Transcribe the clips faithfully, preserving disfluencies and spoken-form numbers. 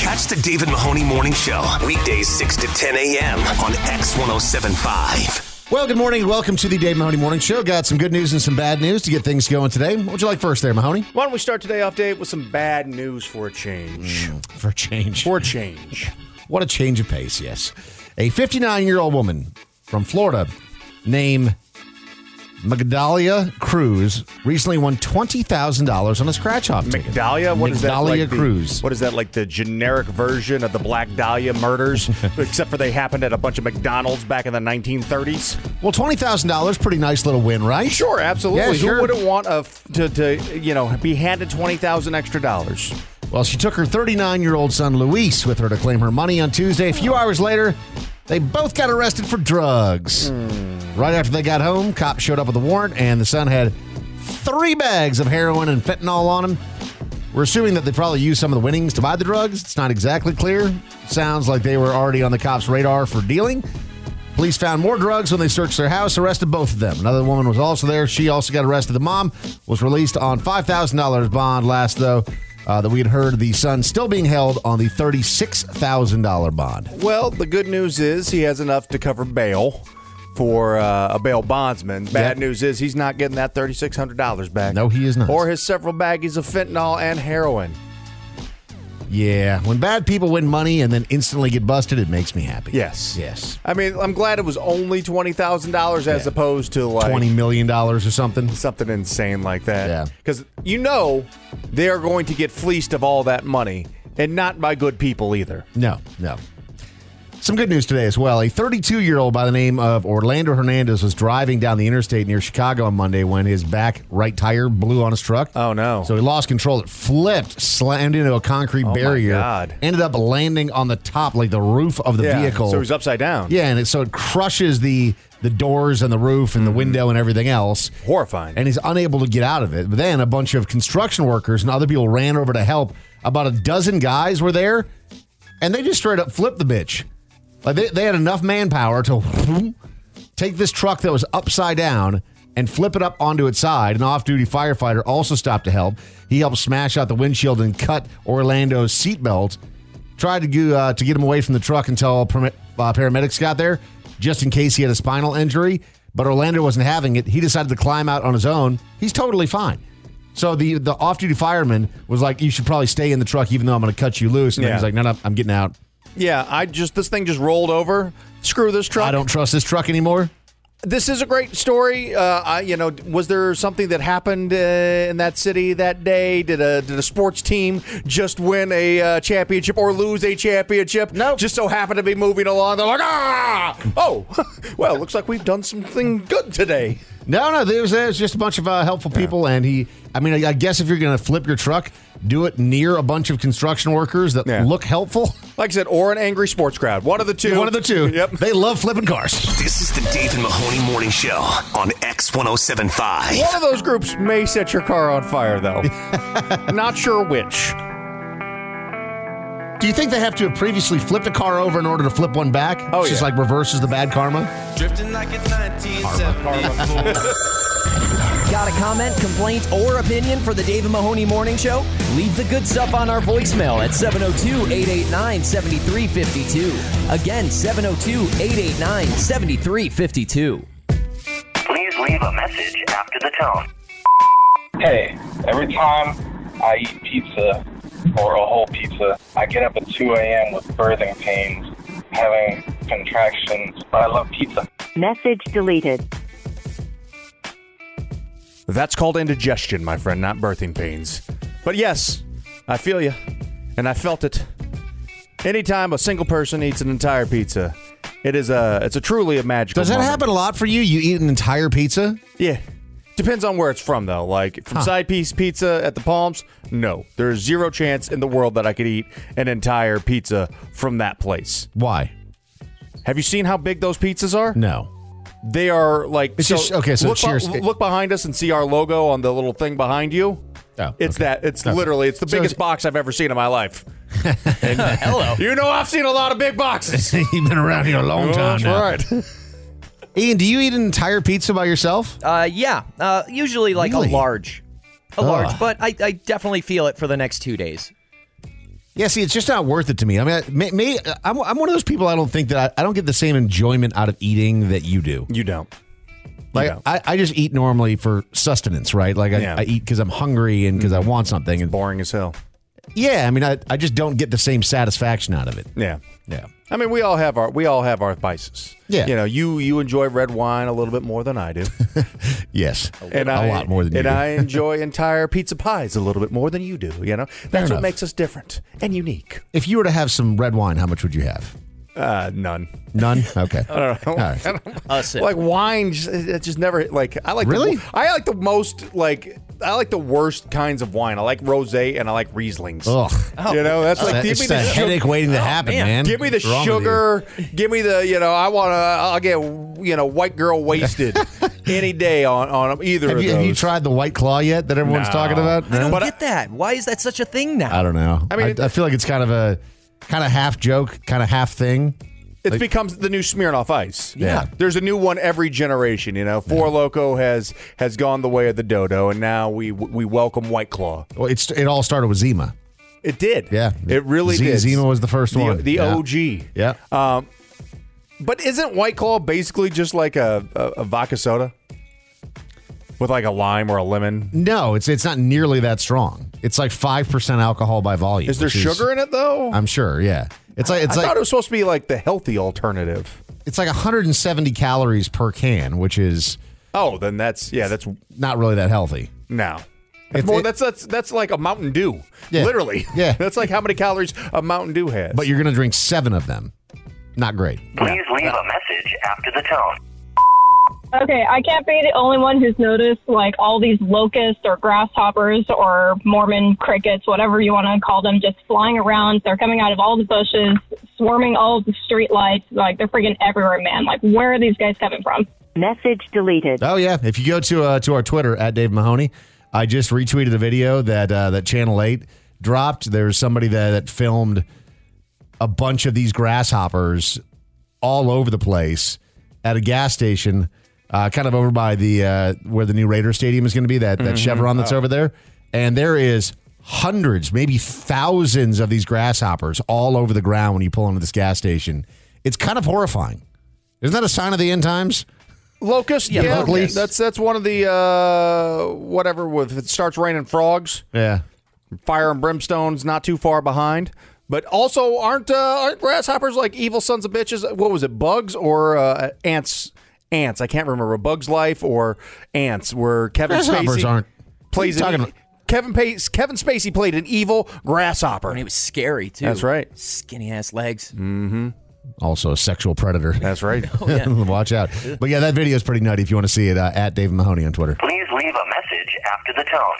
Catch the David Mahoney Morning Show, weekdays six to ten a.m. on X ten seventy-five. Well, good morning and welcome to the Dave Mahoney Morning Show. Got some good news and some bad news to get things going today. What would you like first there, Mahoney? Why don't we start today off, Dave, with some bad news for a change. Mm, for a change. For a change. What a change of pace, yes. A fifty-nine-year-old woman from Florida named Magdalia Cruz recently won twenty thousand dollars on a scratch-off ticket. Magdalia? What is that? Magdalia Like the, Cruz. what is that, like the generic version of the Black Dahlia murders? Except for they happened at a bunch of McDonald's back in the nineteen thirties? Well, twenty thousand dollars, pretty nice little win, right? Sure, absolutely. Yeah, sure. Who wouldn't want a, to, to, you know, be handed twenty thousand extra dollars? Well, she took her thirty-nine-year-old son, Luis, with her to claim her money on Tuesday. A few hours later, they both got arrested for drugs. Mm. Right after they got home, cops showed up with a warrant, and the son had three bags of heroin and fentanyl on him. We're assuming that they probably used some of the winnings to buy the drugs. It's not exactly clear. Sounds like they were already on the cops' radar for dealing. Police found more drugs when they searched their house, arrested both of them. Another woman was also there. She also got arrested. The mom was released on five thousand dollars bond last, though. Uh, that we had heard the son still being held on the thirty-six thousand dollars bond. Well, the good news is he has enough to cover bail for uh, a bail bondsman. Bad Yep. news is he's not getting that thirty-six hundred dollars back. No, he is not. Or his several baggies of fentanyl and heroin. Yeah, when bad people win money and then instantly get busted, it makes me happy. Yes. Yes. I mean, I'm glad it was only twenty thousand dollars as Yeah. opposed to like twenty million dollars or something. something insane like that. Yeah. Because you know they are going to get fleeced of all that money, and not by good people either. No, no. Some good news today as well. A thirty-two-year-old by the name of Orlando Hernandez was driving down the interstate near Chicago on Monday when his back right tire blew on his truck. Oh, no. So he lost control. It flipped, slammed into a concrete Oh, my barrier. God. Ended up landing on the top, like the roof of the Yeah, vehicle. so he's upside down. Yeah, and it, so it crushes the the doors and the roof and the window and everything else. Horrifying. And he's unable to get out of it. But then a bunch of construction workers and other people ran over to help. About a dozen guys were there, and they just straight up flipped the bitch. Like they, they had enough manpower to take this truck that was upside down and flip it up onto its side. An off-duty firefighter also stopped to help. He helped smash out the windshield and cut Orlando's seatbelt. Tried to go, uh, to get him away from the truck until permit, uh, paramedics got there, just in case he had a spinal injury. But Orlando wasn't having it. He decided to climb out on his own. He's totally fine. So the, the off-duty fireman was like, you should probably stay in the truck even though I'm going to cut you loose. And then Yeah. he's like, no, no, I'm getting out. Yeah, I just this thing just rolled over. Screw this truck. I don't trust this truck anymore. This is a great story. Uh, I, you know, was there something that happened uh, in that city that day? Did a did a sports team just win a uh, championship or lose a championship? No. Just so happened to be moving along. They're like, ah, oh, well, looks like we've done something good today. No, no, there was, there was just a bunch of uh, helpful people, and he, I mean, I, I guess if you're going to flip your truck, do it near a bunch of construction workers that Yeah. look helpful. Like I said, or an angry sports crowd. One of the two. One of the two. Yep. They love flipping cars. This is the David Mahoney Morning Show on X ten seventy-five. One of those groups may set your car on fire, though. Not sure which. Do you think they have to have previously flipped a car over in order to flip one back? Oh, It's just yeah. like reverses the bad karma. Drifting like it's nineteen seventy-four. Got a comment, complaint, or opinion for the David Mahoney Morning Show? Leave the good stuff on our voicemail at seven oh two, eight eight nine, seven three five two. Again, seven oh two, eight eight nine, seven three five two. Please leave a message after the tone. Hey, every time I eat pizza or a whole pizza, I get up at two a.m. with birthing pains, having contractions, but I love pizza. Message deleted. That's called indigestion, my friend, not birthing pains. But yes, I feel you, and I felt it. Anytime a single person eats an entire pizza, it is a it's a truly a magical Does that moment. happen a lot for you? You eat an entire pizza? Yeah. Depends on where it's from, though. Like, from Huh. Side Piece Pizza at the Palms, no. There's zero chance in the world that I could eat an entire pizza from that place. Why? Have you seen how big those pizzas are? No. They are like... It's just- okay, so look, cheers. be- look behind us and see our logo on the little thing behind you. Oh, It's okay. that. It's Okay. literally, it's the So biggest it's- box I've ever seen in my life. Hello. You know I've seen a lot of big boxes. You've been around here a long Oh, time that's now. right. Ian, do you eat an entire pizza by yourself? Uh, yeah, uh, usually like Really? a large. A Ugh. large, but I, I definitely feel it for the next two days. Yeah, see, it's just not worth it to me. I mean, I, me, me, I'm, I'm one of those people. I don't think that I, I don't get the same enjoyment out of eating that you do. You don't. Like You don't. I, I just eat normally for sustenance, right? Like I, Yeah. I eat because I'm hungry and because I want something. And Boring as hell. yeah, I mean, I, I just don't get the same satisfaction out of it. Yeah. Yeah. I mean, we all have our we all have our vices. Yeah. You know, you you enjoy red wine a little bit more than I do. Yes. And a I, lot more than you and do. I enjoy entire pizza pies a little bit more than you do. You know, that's what enough. makes us different and unique. If you were to have some red wine, how much would you have? Uh, none. None? Okay. I don't know. All right. I don't- Us it. like wine, just, it just never like. I like Really? The, I like the most like. I like the worst kinds of wine. I like rosé and I like Rieslings. Ugh. You know, that's like That- give it's me the the sugar. headache waiting to happen, man. man. Give me the What's wrong with you? sugar. Give me the, you know, I want to, I'll get, you know, white girl wasted any day on, on either Have of you, those. have you tried the White Claw yet that everyone's No. talking about? I don't But I- get that. Why is that such a thing now? I don't know. I I mean, mean, I, I feel like it's kind of a kind of half joke, kind of half thing. It becomes the new Smirnoff Ice. Yeah. There's a new one every generation, you know. Four Loko has has gone the way of the dodo, and now we we welcome White Claw. Well, it's it all started with Zima. It did. Yeah. It really Z- did. Zima was the first The- one. The Yeah. O G. Yeah. Um, but isn't White Claw basically just like a, a, a vodka soda? With like a lime or a lemon? No, it's it's not nearly that strong. It's like five percent alcohol by volume. Is there which sugar in it, though? I'm sure. Yeah. It's like it's I like thought it was supposed to be like the healthy alternative. it's like one hundred seventy calories per can, which is Oh, then that's, yeah, that's, not really that healthy. no. It's- More, it- that's that's that's like a Mountain Dew, Yeah. literally. Yeah. That's like how many calories a Mountain Dew has. But you're going to drink seven of them. Not great. Please leave a message after the tone. Okay, I can't be the only one who's noticed like all these locusts or grasshoppers or Mormon crickets, whatever you want to call them, just flying around. They're coming out of all the bushes, swarming all of the street lights. Like they're freaking everywhere, man. Like where are these guys coming from? Message deleted. Oh yeah, if you go to uh, to our Twitter at Dave Mahoney, I just retweeted a video that uh, that Channel eight dropped. There's somebody that, that filmed a bunch of these grasshoppers all over the place at a gas station, uh, kind of over by the uh, where the new Raider Stadium is going to be. That that Chevron that's over there, and there is hundreds, maybe thousands of these grasshoppers all over the ground when you pull into this gas station. It's kind of horrifying. Isn't that a sign of the end times? Locust, yeah, locally. that's that's one of the uh, whatever. With if it starts raining frogs, Yeah. fire and brimstone's not too far behind. But also, aren't uh, aren't grasshoppers like evil sons of bitches? What was it, bugs or uh, ants? Ants. I can't remember. Bugs Life or Ants? Where Kevin Grasshoppers Spacey aren't. plays What are you an, talking about? Kevin Pace, Kevin Spacey played an evil grasshopper. And he was scary too. That's right. Skinny ass legs. Also a sexual predator. That's right. Watch out. But yeah, that video is pretty nutty if you want to see it uh, at Dave Mahoney on Twitter. Please leave a message after the tone.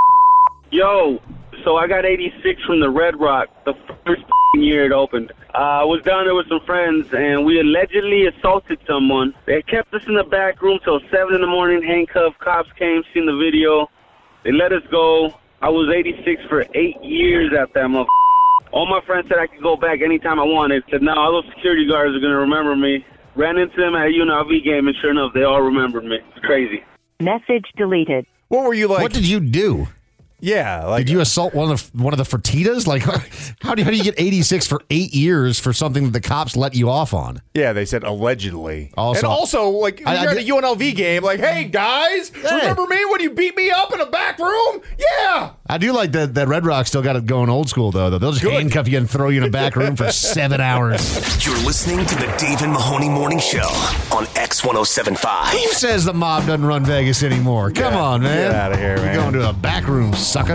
Yo, so I got eighty-six from the Red Rock the first year it opened. Uh, I was down there with some friends, and we allegedly assaulted someone. They kept us in the back room till seven in the morning, handcuffed. Cops came, seen the video. They let us go. I was eighty-six for eight years at that motherfucker. All my friends said I could go back anytime I wanted. Said, no, all those security guards are going to remember me. Ran into them at a U N L V game, and sure enough, they all remembered me. It's crazy. Message deleted. What were you like? What did you do? yeah, like Did you assault one of the, one of the Fertitas? Like, how do, how do you get eighty-six for eight years for something that the cops let you off on? Yeah, they said allegedly. Also- and also, like, I- you're I at a did- U N L V game, like, hey, guys, remember me when you beat me up in a back room? Yeah. I do like that that Red Rock still got it going old school, though. They'll just Good. handcuff you and throw you in a back room for seven hours. You're listening to the Dave and Mahoney Morning Show on X one oh seven point five. Who says the mob doesn't run Vegas anymore? Come Yeah, on, man. get outta here, You're man. going to a back room, sucker.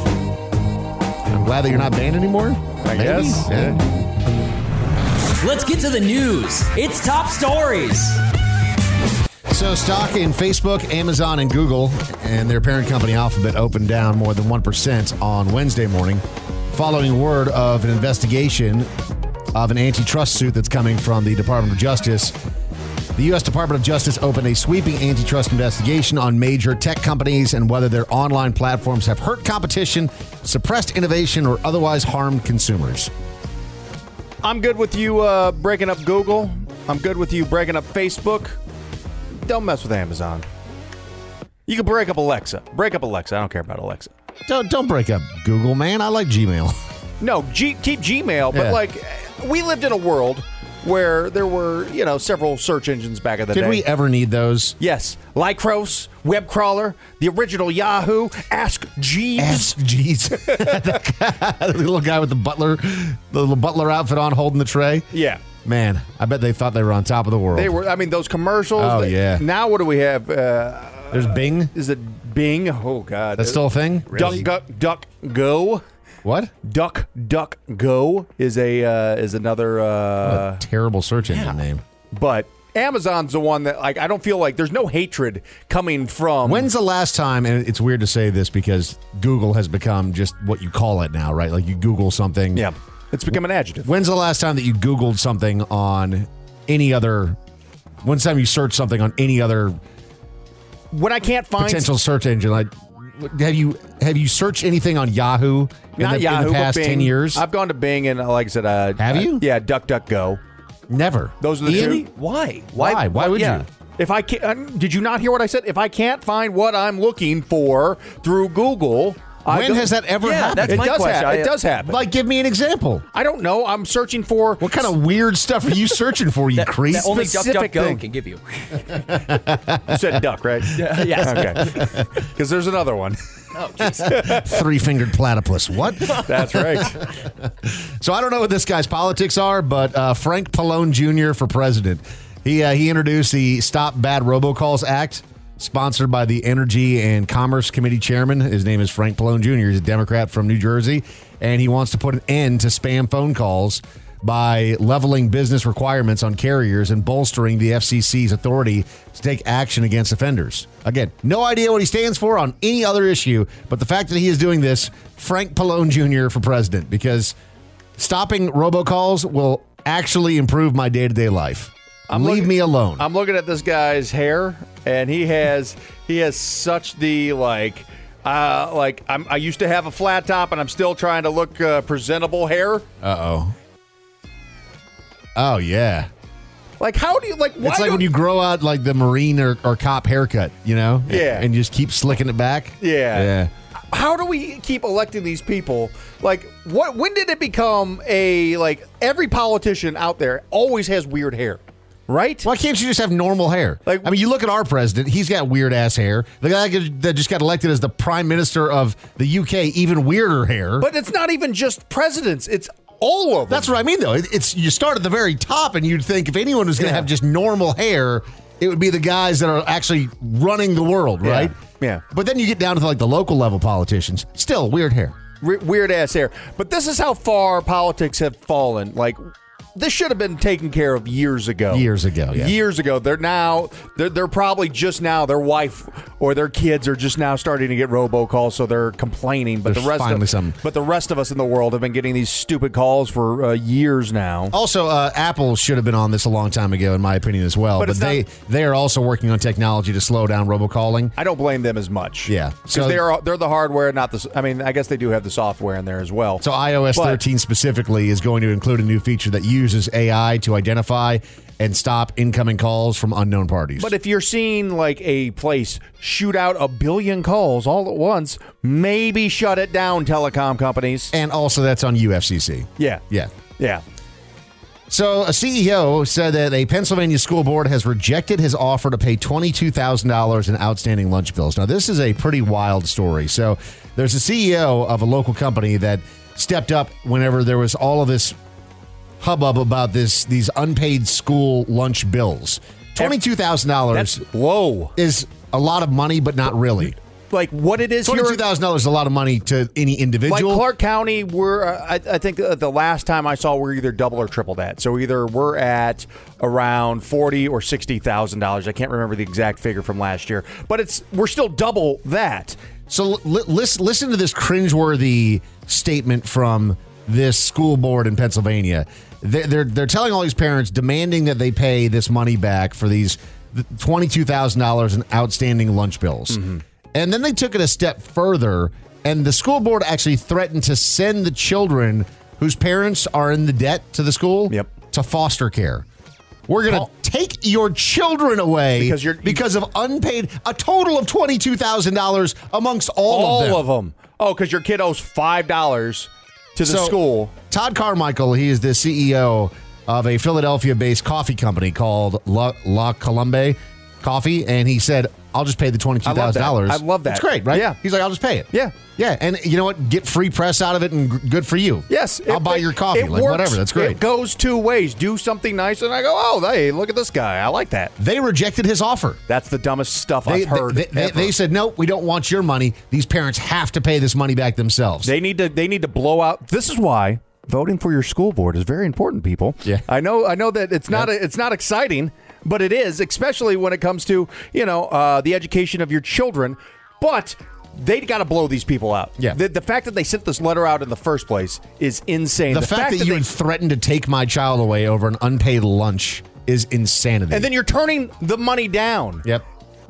I'm glad that you're not banned anymore. I Maybe? guess. Yeah. Let's get to the news. It's top stories. So stock in Facebook, Amazon, and Google and their parent company Alphabet opened down more than one percent on Wednesday morning following word of an investigation of an antitrust suit that's coming from the Department of Justice. The U S Department of Justice opened a sweeping antitrust investigation on major tech companies and whether their online platforms have hurt competition, suppressed innovation, or otherwise harmed consumers. I'm good with you uh, breaking up Google. I'm good with you breaking up Facebook. Don't mess with Amazon. You can break up Alexa. Break up Alexa. I don't care about Alexa. Don't don't break up Google, man. I like Gmail. No, G, keep Gmail. But Yeah. like, we lived in a world where there were, you know, several search engines back in the Did day. we ever need those? Yes. Lycros, web crawler, the original Yahoo, Ask Jeeves. Ask Jeeves. The little guy with the butler, the little butler outfit on, holding the tray. Yeah. Man, I bet they thought they were on top of the world. They were, I mean, those commercials. Oh, they- yeah. Now what do we have? Uh, There's Bing. is it Bing? Oh, God. That's still a thing? Duck, Duck, Duck, Go. What? Duck, Duck, Go is a uh, is another. Uh, What a terrible search engine name. but Amazon's the one that, like, I don't feel like there's no hatred coming from. When's the last time, and it's weird to say this because Google has become just what you call it now, right? Like you Google something. Yeah, it's become an adjective. When's the last time that you Googled something on any other, when's the time you searched something on any other When I can't find potential search engine? Like, have you have you searched anything on Yahoo in, not the, Yahoo, in the but past Bing. ten years? I've gone to Bing and, like I said, uh, Have uh, you? Yeah, Duck, Duck, Go. Never. Those are the Really? two. Why? Why? Why would yeah. you? If I can't, uh, did you not hear what I said? If I can't find what I'm looking for through Google, I When go- has that ever Yeah, happened? that's it my does question. happen. I- It does happen. Like, give me an example. I don't know. I'm searching for What kind of weird stuff are you searching for, you That, creep? that only Specific DuckDuckGo thing. can give you. You said duck, right? Yes. Okay. Because there's another one. Oh, jeez. Three-fingered platypus. What? That's right. So I don't know what this guy's politics are, but uh, Frank Pallone Junior for president. He uh, he introduced the Stop Bad Robocalls Act, sponsored by the Energy and Commerce Committee chairman. His name is Frank Pallone Junior He's a Democrat from New Jersey, and he wants to put an end to spam phone calls by leveling business requirements on carriers and bolstering the F C C's authority to take action against offenders. Again, no idea what he stands for on any other issue, but the fact that he is doing this, Frank Pallone Junior for president, because stopping robocalls will actually improve my day-to-day life. I'm Leave looking- me alone. I'm looking at this guy's hair, and he has he has such the like. Uh, like I'm, I used to have a flat top, and I'm still trying to look uh, presentable hair. Uh-oh. Oh, yeah. Like, how do you like? Why It's like don't- when you grow out like the Marine or, or cop haircut, you know? Yeah. And you just keep slicking it back. Yeah. Yeah. How do we keep electing these people? Like, what? When did it become a like? Every politician out there always has weird hair, right? Why can't you just have normal hair? Like- I mean, you look at our president; he's got weird ass hair. The guy that just got elected as the prime minister of the U K, even weirder hair. But it's not even just presidents; it's all of them. That's what I mean, though. It- It's you start at the very top, and you'd think if anyone was going to Yeah. have just normal hair, it would be the guys that are actually running the world, Yeah. right? Yeah. But then you get down to like the local level politicians, still weird hair. Re- weird ass hair. But this is how far politics have fallen. Like, this should have been taken care of years ago. Years ago, yeah. Years ago. They're now, they're, they're probably just now, their wife or their kids are just now starting to get robocalls, so they're complaining. But There's the rest finally of, some- But the rest of us in the world have been getting these stupid calls for uh, years now. Also, uh, Apple should have been on this a long time ago, in my opinion, as well. But But, it's they not- they are also working on technology to slow down robocalling. I don't blame them as much. Yeah. Because So- they're, they're the hardware, not the, s- I mean, I guess they do have the software in there as well. So iOS But- thirteen specifically is going to include a new feature that uses A I to identify and stop incoming calls from unknown parties. But if you're seeing like a place shoot out a billion calls all at once, maybe shut it down, telecom companies. and also that's on U F C C. Yeah. Yeah. Yeah. So a C E O said that a Pennsylvania school board has rejected his offer to pay twenty-two thousand dollars in outstanding lunch bills. Now, this is a pretty wild story. So there's a C E O of a local company that stepped up whenever there was all of this hubbub about this these unpaid school lunch bills. twenty-two thousand dollars That's low. is a lot of money, but not really. Like what it is here. twenty-two thousand dollars is a lot of money to any Like individual. Clark County, we're, uh, I, I think uh, the last time I saw, we're either double or triple that. So either we're at around forty or sixty thousand dollars. I can't remember the exact figure from last year, but it's we're still double that. So li- listen, listen to this cringeworthy statement from this school board in Pennsylvania. They're, they're they're telling all these parents, demanding that they pay this money back for these twenty-two thousand dollars in outstanding lunch bills. Mm-hmm. And then they took it a step further, and the school board actually threatened to send the children whose parents are in the debt to the school Yep. to foster care. We're going to Paul- take your children away Because you're- because of unpaid, a total of twenty-two thousand dollars amongst all, All of them. of them. Oh, because your kid owes five dollars to the So, school. Todd Carmichael, he is the C E O of a Philadelphia-based coffee company called La, La Colombe Coffee, and he said, I'll just pay the twenty-two thousand dollars. I love that. I love that. It's great, right? Yeah. He's like, I'll just pay it. Yeah. Yeah, and you know what? Get free press out of it, and g- good for you. Yes. I'll it- buy your coffee. it Like, works. whatever. That's great. It goes two ways. Do something nice, and I go, oh, hey, look at this guy. I like that. They rejected his offer. That's the dumbest stuff They, I've heard. they, they, ever. they said, no, we don't want your money. These parents have to pay this money back themselves. They need to. They need to blow out. This is why voting for your school board is very important, people. Yeah. I know. I know that it's not. Yep. A, it's not exciting, but it is, especially when it comes to you know uh, the education of your children. But they got to blow these people out. Yeah. The, the fact that they sent this letter out in the first place is insane. the, fact, that, you they, would threaten to take my child away over an unpaid lunch is insanity. and then you're turning the money down. Yep.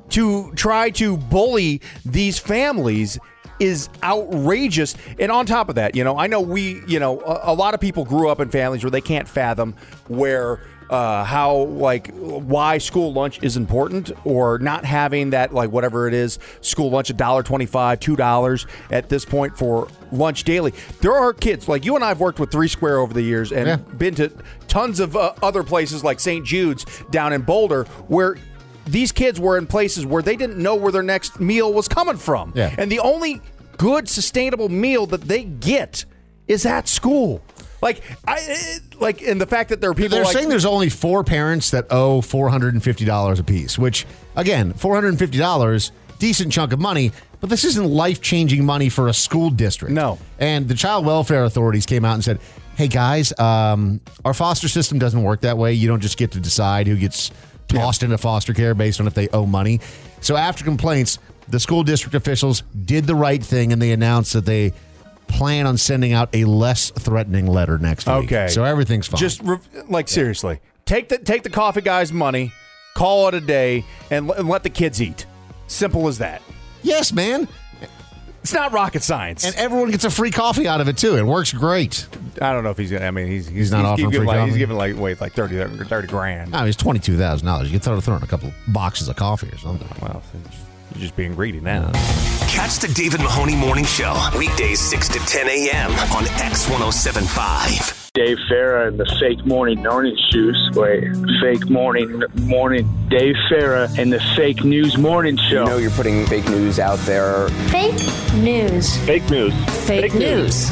To try to bully these families is outrageous. And on top of that, you know, I know we, you know, a, a lot of people grew up in families where they can't fathom where uh, how like why school lunch is important, or not having that, like whatever it is, school lunch, a dollar twenty-five, two dollars at this point for lunch daily. There are kids like you and I have worked with Three Square over the years and Yeah. been to tons of uh, other places like Saint Jude's down in Boulder where these kids were in places where they didn't know where their next meal was coming from. Yeah. And the only good, sustainable meal that they get is at school. Like, I like, and the fact that there are people They're like, saying there's only four parents that owe four hundred fifty dollars apiece, which, again, four hundred fifty dollars, decent chunk of money, but this isn't life-changing money for a school district. No. And the child welfare authorities came out and said, hey, guys, um, our foster system doesn't work that way. You don't just get to decide who gets tossed into foster care based on if they owe money. So after complaints, the school district officials did the right thing, and they announced that they plan on sending out a less threatening letter next week. Okay. So everything's fine. just re- like seriously, take the take the coffee guy's money, call it a day, and, l- and let the kids eat. Simple as that. Yes, man. It's not rocket science. And everyone gets a free coffee out of it, too. It works great. I don't know if he's gonna. I mean, he's he's, He's not offering giving free like, coffee? He's giving like wait like thirty, thirty grand. I mean, it's twenty-two thousand dollars. You can throw, throw in a couple boxes of coffee or something. Well, you're just being greedy now. Catch the David Mahoney Morning Show weekdays six to ten a.m. on X one oh seven point five. Dave Farah and the fake morning morning shoes. Wait, fake morning morning. Dave Farah and the fake news morning show. You know you're putting fake news out there. Fake news. Fake news. Fake, news.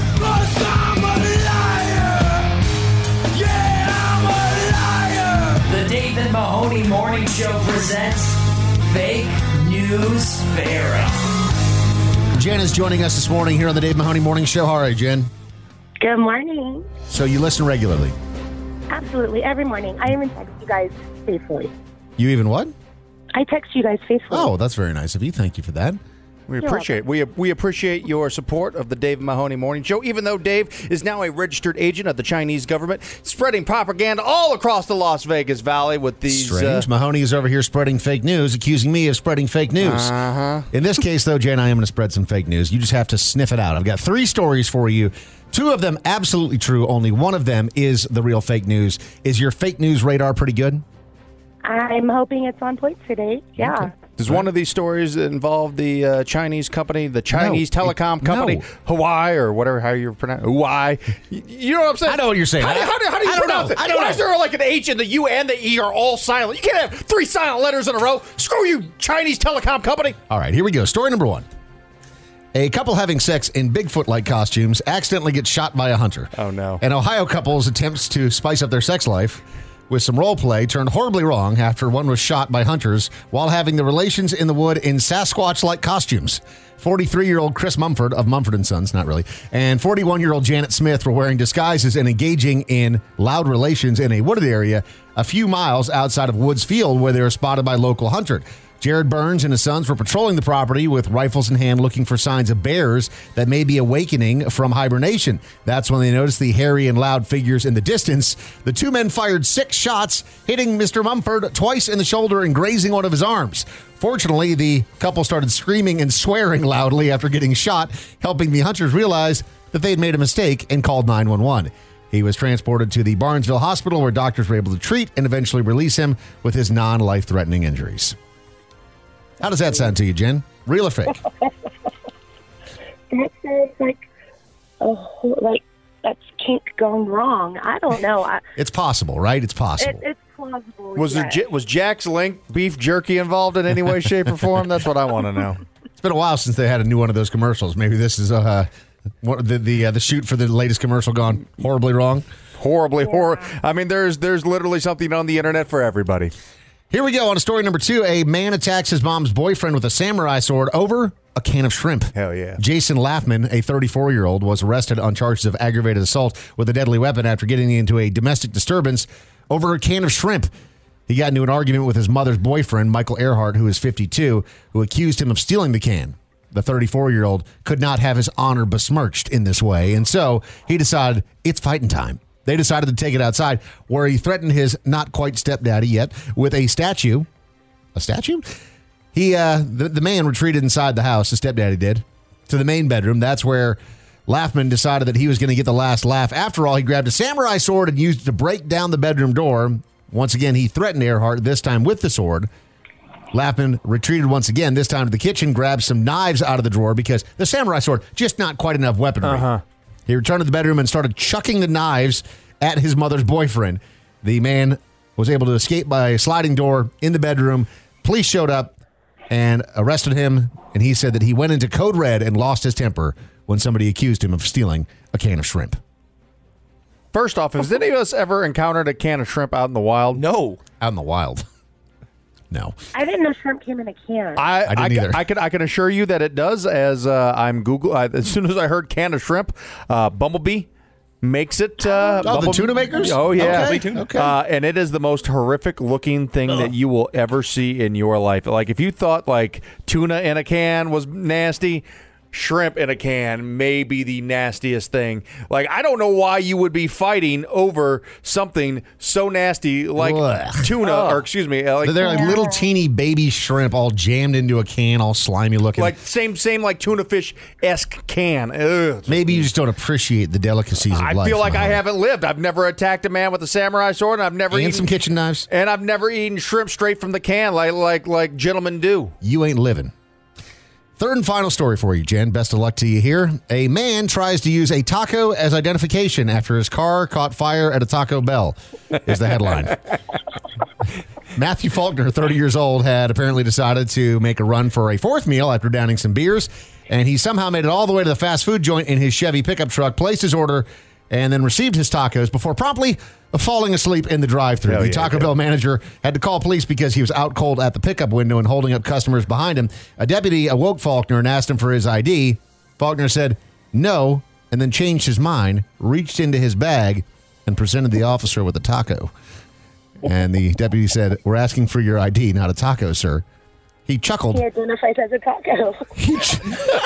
The David Mahoney Morning Show presents Fake News Farah. Jen is joining us this morning here on the Dave Mahoney Morning Show. How are you, Jen? Good morning. So you listen regularly. Absolutely. Every morning. I even text you guys faithfully. You even what? I text you guys faithfully. Oh, that's very nice of you. Thank you for that. We You're appreciate we we appreciate your support of the Dave Mahoney Morning Show. Even though Dave is now a registered agent of the Chinese government, spreading propaganda all across the Las Vegas Valley with these. Strange. Uh, Mahoney is over here spreading fake news, accusing me of spreading fake news. Uh-huh. In this case, though, Jen, I am going to spread some fake news. You just have to sniff it out. I've got three stories for you. Two of them absolutely true. Only one of them is the real fake news. Is your fake news radar pretty good? I'm hoping it's on point today. Yeah. Okay. Does one of these stories involve the uh, Chinese company, the Chinese No, telecom it- company, no. Hawaii or whatever, how you pronounce Hawaii? You you know what I'm saying? I know what you're saying. How do, how do, how do you I don't pronounce know. it? I don't Why know. is there like an H and the U and the E are all silent? You can't have three silent letters in a row. Screw you, Chinese telecom company. All right, here we go. Story number one. A couple having sex in Bigfoot-like costumes accidentally gets shot by a hunter. Oh, no. An Ohio couple's attempts to spice up their sex life with some role play turned horribly wrong after one was shot by hunters while having the relations in the wood in Sasquatch-like costumes. forty-three-year-old Chris Mumford of Mumford and Sons, not really, and forty-one-year-old Janet Smith were wearing disguises and engaging in loud relations in a wooded area a few miles outside of Woods Field where they were spotted by local hunter. Jared Burns and his sons were patrolling the property with rifles in hand looking for signs of bears that may be awakening from hibernation. That's when they noticed the hairy and loud figures in the distance. The two men fired six shots, hitting Mister Mumford twice in the shoulder and grazing one of his arms. Fortunately, the couple started screaming and swearing loudly after getting shot, helping the hunters realize that they had made a mistake and called nine one one. He was transported to the Barnesville Hospital where doctors were able to treat and eventually release him with his non-life-threatening injuries. How does that sound to you, Jen? Real or fake? That sounds like a whole, like that's kink gone wrong. I don't know. I, It's possible, right? It's possible. it, it's plausible. Was there yes. J- was Jack's Link beef jerky involved in any way, shape, or form? That's what I want to know. It's been a while since they had a new one of those commercials. Maybe this is uh, what, the the uh, the shoot for the latest commercial gone horribly wrong. Horribly, horror. I mean, there's there's literally something on the internet for everybody. Here we go on to story number two. A man attacks his mom's boyfriend with a samurai sword over a can of shrimp. Hell yeah. Jason Laffman, a thirty-four-year-old, was arrested on charges of aggravated assault with a deadly weapon after getting into a domestic disturbance over a can of shrimp. He got into an argument with his mother's boyfriend, Michael Earhart, who is fifty-two, who accused him of stealing the can. The thirty-four-year-old could not have his honor besmirched in this way, and so he decided it's fighting time. They decided to take it outside, where he threatened his not-quite stepdaddy yet with a statue. A statue? He, uh, the, the man retreated inside the house, the stepdaddy did, to the main bedroom. That's where Laffman decided that he was going to get the last laugh. After all, he grabbed a samurai sword and used it to break down the bedroom door. Once again, he threatened Earhart, this time with the sword. Laffman retreated once again, this time to the kitchen, grabbed some knives out of the drawer because the samurai sword, just not quite enough weaponry. Uh-huh. He returned to the bedroom and started chucking the knives at his mother's boyfriend. The man was able to escape by a sliding door in the bedroom. Police showed up and arrested him, and he said that he went into code red and lost his temper when somebody accused him of stealing a can of shrimp. First off, has any of us ever encountered a can of shrimp out in the wild? No. Out in the wild. No. I didn't know shrimp came in a can. I, I didn't either. I can I can assure you that it does. As uh, I'm Google, I, as soon as I heard can of shrimp, uh, Bumblebee makes it. Uh, Oh, the Bumblebee- tuna makers? Oh yeah, Okay, okay. Uh, and it is the most horrific looking thing that you will ever see in your life. Like if you thought like tuna in a can was nasty. Shrimp in a can may be the nastiest thing. Like, I don't know why you would be fighting over something so nasty like Ugh. tuna, Oh. or excuse me, uh, like, They're like little teeny baby shrimp all jammed into a can, all slimy looking. like same same like tuna fish esque can. Ugh. Maybe you just don't appreciate the delicacies of I life. feel like I Mahoney. haven't lived. I've never attacked a man with a samurai sword, and I've never And eaten some kitchen knives. and I've never eaten shrimp straight from the can like like like gentlemen do. You ain't living. Third and final story for you, Jen. Best of luck to you here. A man tries to use a taco as identification after his car caught fire at a Taco Bell, is the headline. Matthew Faulkner, thirty years old, had apparently decided to make a run for a fourth meal after downing some beers, and he somehow made it all the way to the fast food joint in his Chevy pickup truck, placed his order, and then received his tacos before promptly falling asleep in the drive-thru. Hell The yeah, Taco yeah. Bell manager had to call police because he was out cold at the pickup window and holding up customers behind him. A deputy awoke Faulkner and asked him for his I D. Faulkner said no, and then changed his mind, reached into his bag, and presented the officer with a taco. And the deputy said, "We're asking for your I D, not a taco, sir." He chuckled. He identifies as a taco. He ch-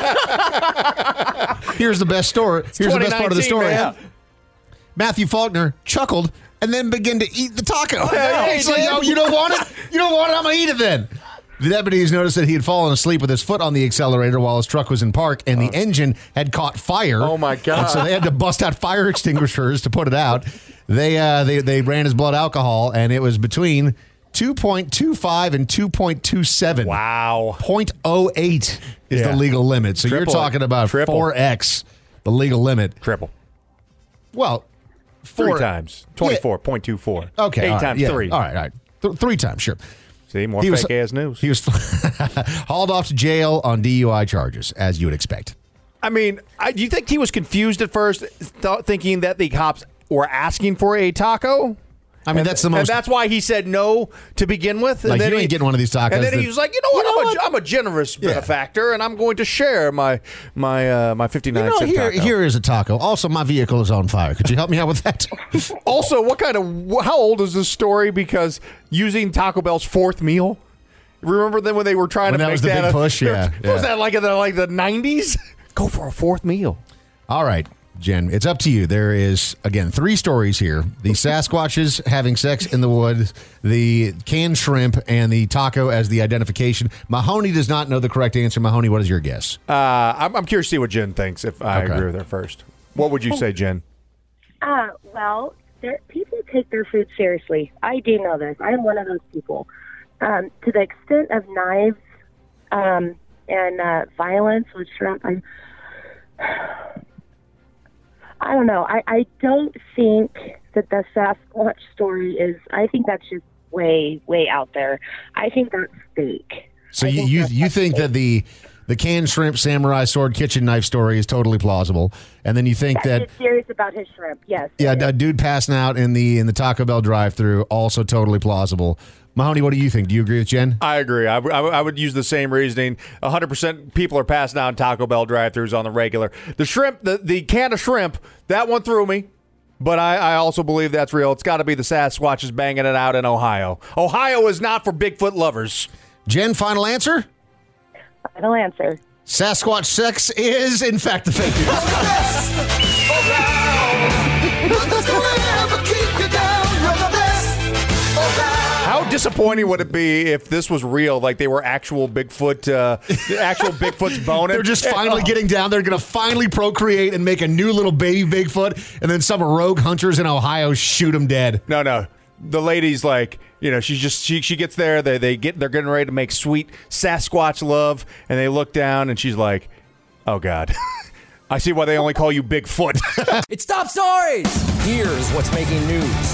Here's the best story. Here's the best part of the story. man. Matthew Faulkner chuckled and then began to eat the taco. yeah, he He's like, did. "Oh, you don't want it? You don't want it? I'm going to eat it then." The deputies noticed that he had fallen asleep with his foot on the accelerator while his truck was in park, and the engine had caught fire. Oh, my God. And so they had to bust out fire extinguishers to put it out. They uh, they they ran his blood alcohol, and it was between two point two five and two point two seven. Wow. zero point zero eight is Yeah. the legal limit. So Triple you're it. talking about Triple. four X, the legal limit. Triple. Well, Three four times. twenty-four point two four. Okay, Eight all right, times yeah. three. All right, all right. Th- three times, sure. See, more He was- fake ass news. He was hauled off to jail on D U I charges, as you would expect. I mean, I, do you think he was confused at first, th- thinking that the cops were asking for a taco? I mean, And- that's the And most. that's why he said no to begin with. And Like, then you ain't he, getting one of these tacos And then that- he was like, you know what? You know I'm, what? A, I'm a generous Yeah. benefactor, and I'm going to share my my uh, my fifty-nine You know, cent here, taco. here is a taco. Also, my vehicle is on fire. Could you help me out with that? Also, what kind of how old is this story? Because using Taco Bell's fourth meal. Remember then when they were trying When to that make was the that big a- push? Yeah, Was yeah. that like in the like the nineties? Go for a fourth meal. All right, Jen, it's up to you. There is, again, three stories here. The Sasquatches having sex in the woods, the canned shrimp, and the taco as the identification. Mahoney does not know the correct answer. Mahoney, what is your guess? Uh, I'm, I'm curious to see what Jen thinks. If I Okay. agree with her first, what would you say, Jen? Uh, well, there, people take their food seriously. I do know this. I am one of those people. Um, to the extent of knives um, and uh, violence with shrimp, I, I don't know. I, I don't think that the Sasquatch story is, I think that's just way, way out there. I think that's fake. So I you think you, that's you think fake. that the the canned shrimp, samurai sword, kitchen knife story is totally plausible, and then you think Yeah, that he's serious about his shrimp, yes. yeah, a dude passing out in the in the Taco Bell drive-thru also totally plausible. Mahoney, what do you think? Do you agree with Jen? I agree. I, w- I, w- I would use the same reasoning. one hundred percent people are passing out in Taco Bell drive-thrus on the regular. The shrimp, the, the can of shrimp, that one threw me. But I, I also believe that's real. It's got to be the Sasquatches banging it out in Ohio. Ohio is not for Bigfoot lovers. Jen, final answer? Final answer. Sasquatch sex is, in fact, the fake news. How disappointing would it be if this was real? Like they were actual Bigfoot, uh, actual Bigfoot's boning. They're just finally getting down. They're going to finally procreate and make a new little baby Bigfoot, and then some rogue hunters in Ohio shoot him dead. No, no. The lady's like, you know, she's just she she gets there. They they get they're getting ready to make sweet Sasquatch love, and they look down, and she's like, "Oh God, I see why they only call you Bigfoot." It's top stories. Here's what's making news.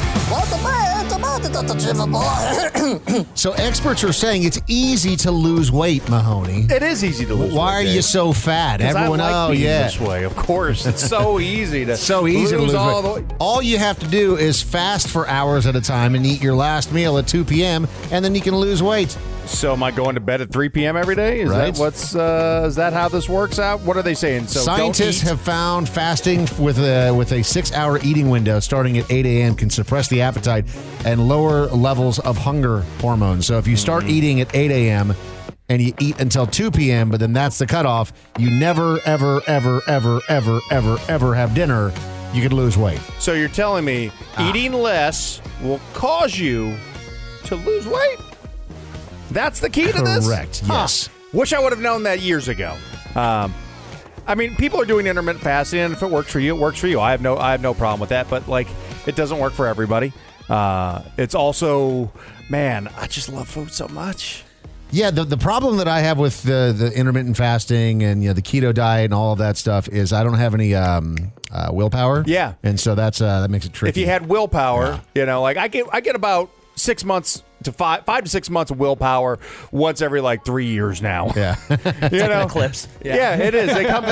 So experts are saying it's easy to lose weight, Mahoney. It is easy to lose weight. Why are you Dave. so fat? 'Cause Everyone, I like oh being yeah, this way. Of course, it's so easy to so easy lose to lose all weight. the way. All you have to do is fast for hours at a time and eat your last meal at two p.m. and then you can lose weight. So am I going to bed at three p.m. every day? Is Right. that what's uh, is that how this works out? What are they saying? So Scientists don't eat. have found fasting with a with a six-hour eating window starting at eight a.m. can suppress the appetite and lower levels of hunger hormones. So if you start Mm-hmm. eating at eight a.m. and you eat until two p.m., but then that's the cutoff, you never, ever, ever, ever, ever, ever, ever have dinner, you could lose weight. So you're telling me Ah. eating less will cause you to lose weight? That's the key to this? Correct, Huh. yes. Wish I would have known that years ago. Um, I mean, people are doing intermittent fasting, and if it works for you, it works for you. I have no, I have no problem with that. But like, it doesn't work for everybody. Uh, it's also, man, I just love food so much. Yeah, the, the problem that I have with the, the intermittent fasting and you know the keto diet and all of that stuff is I don't have any um, uh, willpower. Yeah. And so that's uh, that makes it tricky. If you had willpower, you know, like I get, I get about six months to five, five to six months of willpower once every like three years now. Yeah. you know, Eclipse. Yeah. it is. They come.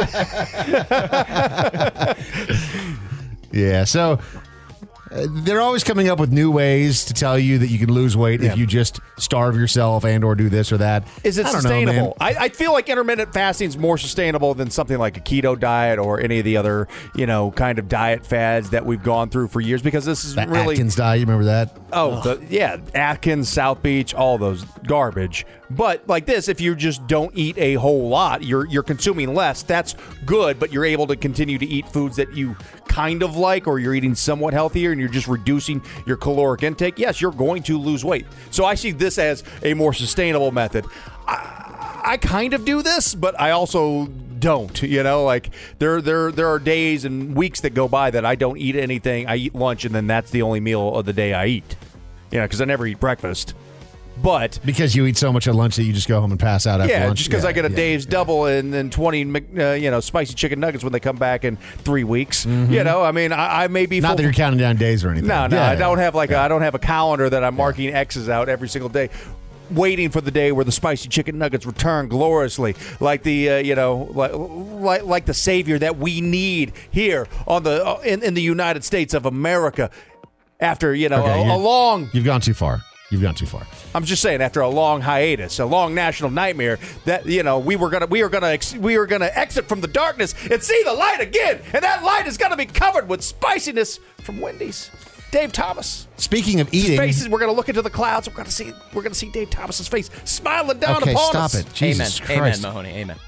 Yeah, so uh, they're always coming up with new ways to tell you that you can lose weight Yeah. if you just starve yourself and or do this or that. Is it I don't know, man. sustainable? I, I feel like intermittent fasting is more sustainable than something like a keto diet or any of the other, you know, kind of diet fads that we've gone through for years. Because this is That really Atkins diet, you remember that? oh the, yeah, Atkins, South Beach, all those garbage. But like this, if you just don't eat a whole lot, you're you're consuming less. That's good, but you're able to continue to eat foods that you kind of like, or you're eating somewhat healthier, and you're just reducing your caloric intake. Yes, you're going to lose weight. So I see this as a more sustainable method. I, I kind of do this, but I also don't. You know, like there there there are days and weeks that go by that I don't eat anything. I eat lunch, and then that's the only meal of the day I eat. You know, because I never eat breakfast. But Because you eat so much at lunch that you just go home and pass out after yeah, lunch. just because Yeah, I get a yeah. Dave's double and then twenty, Mc- uh, you know, spicy chicken nuggets when they come back in three weeks. You know, I mean, I, I may be Not full- that you're counting down days or anything. No, no, Yeah, I yeah. don't have like a, I don't have a calendar that I'm marking X's out every single day, waiting for the day where the spicy chicken nuggets return gloriously, like the uh, you know, like, like like the savior that we need here on the uh, in, in the United States of America. After you know Okay, a, you- a long. You've gone too far. You've gone too far. I'm just saying, after a long hiatus, a long national nightmare, that you know we were gonna, we were gonna, ex- we were gonna exit from the darkness and see the light again, and that light is gonna be covered with spiciness from Wendy's. Dave Thomas. Speaking of His eating, faces, we're gonna look into the clouds. We're gonna see, we're gonna see Dave Thomas's face smiling down okay, upon stop us. it. Jesus Amen. Christ. Amen, Mahoney. Amen.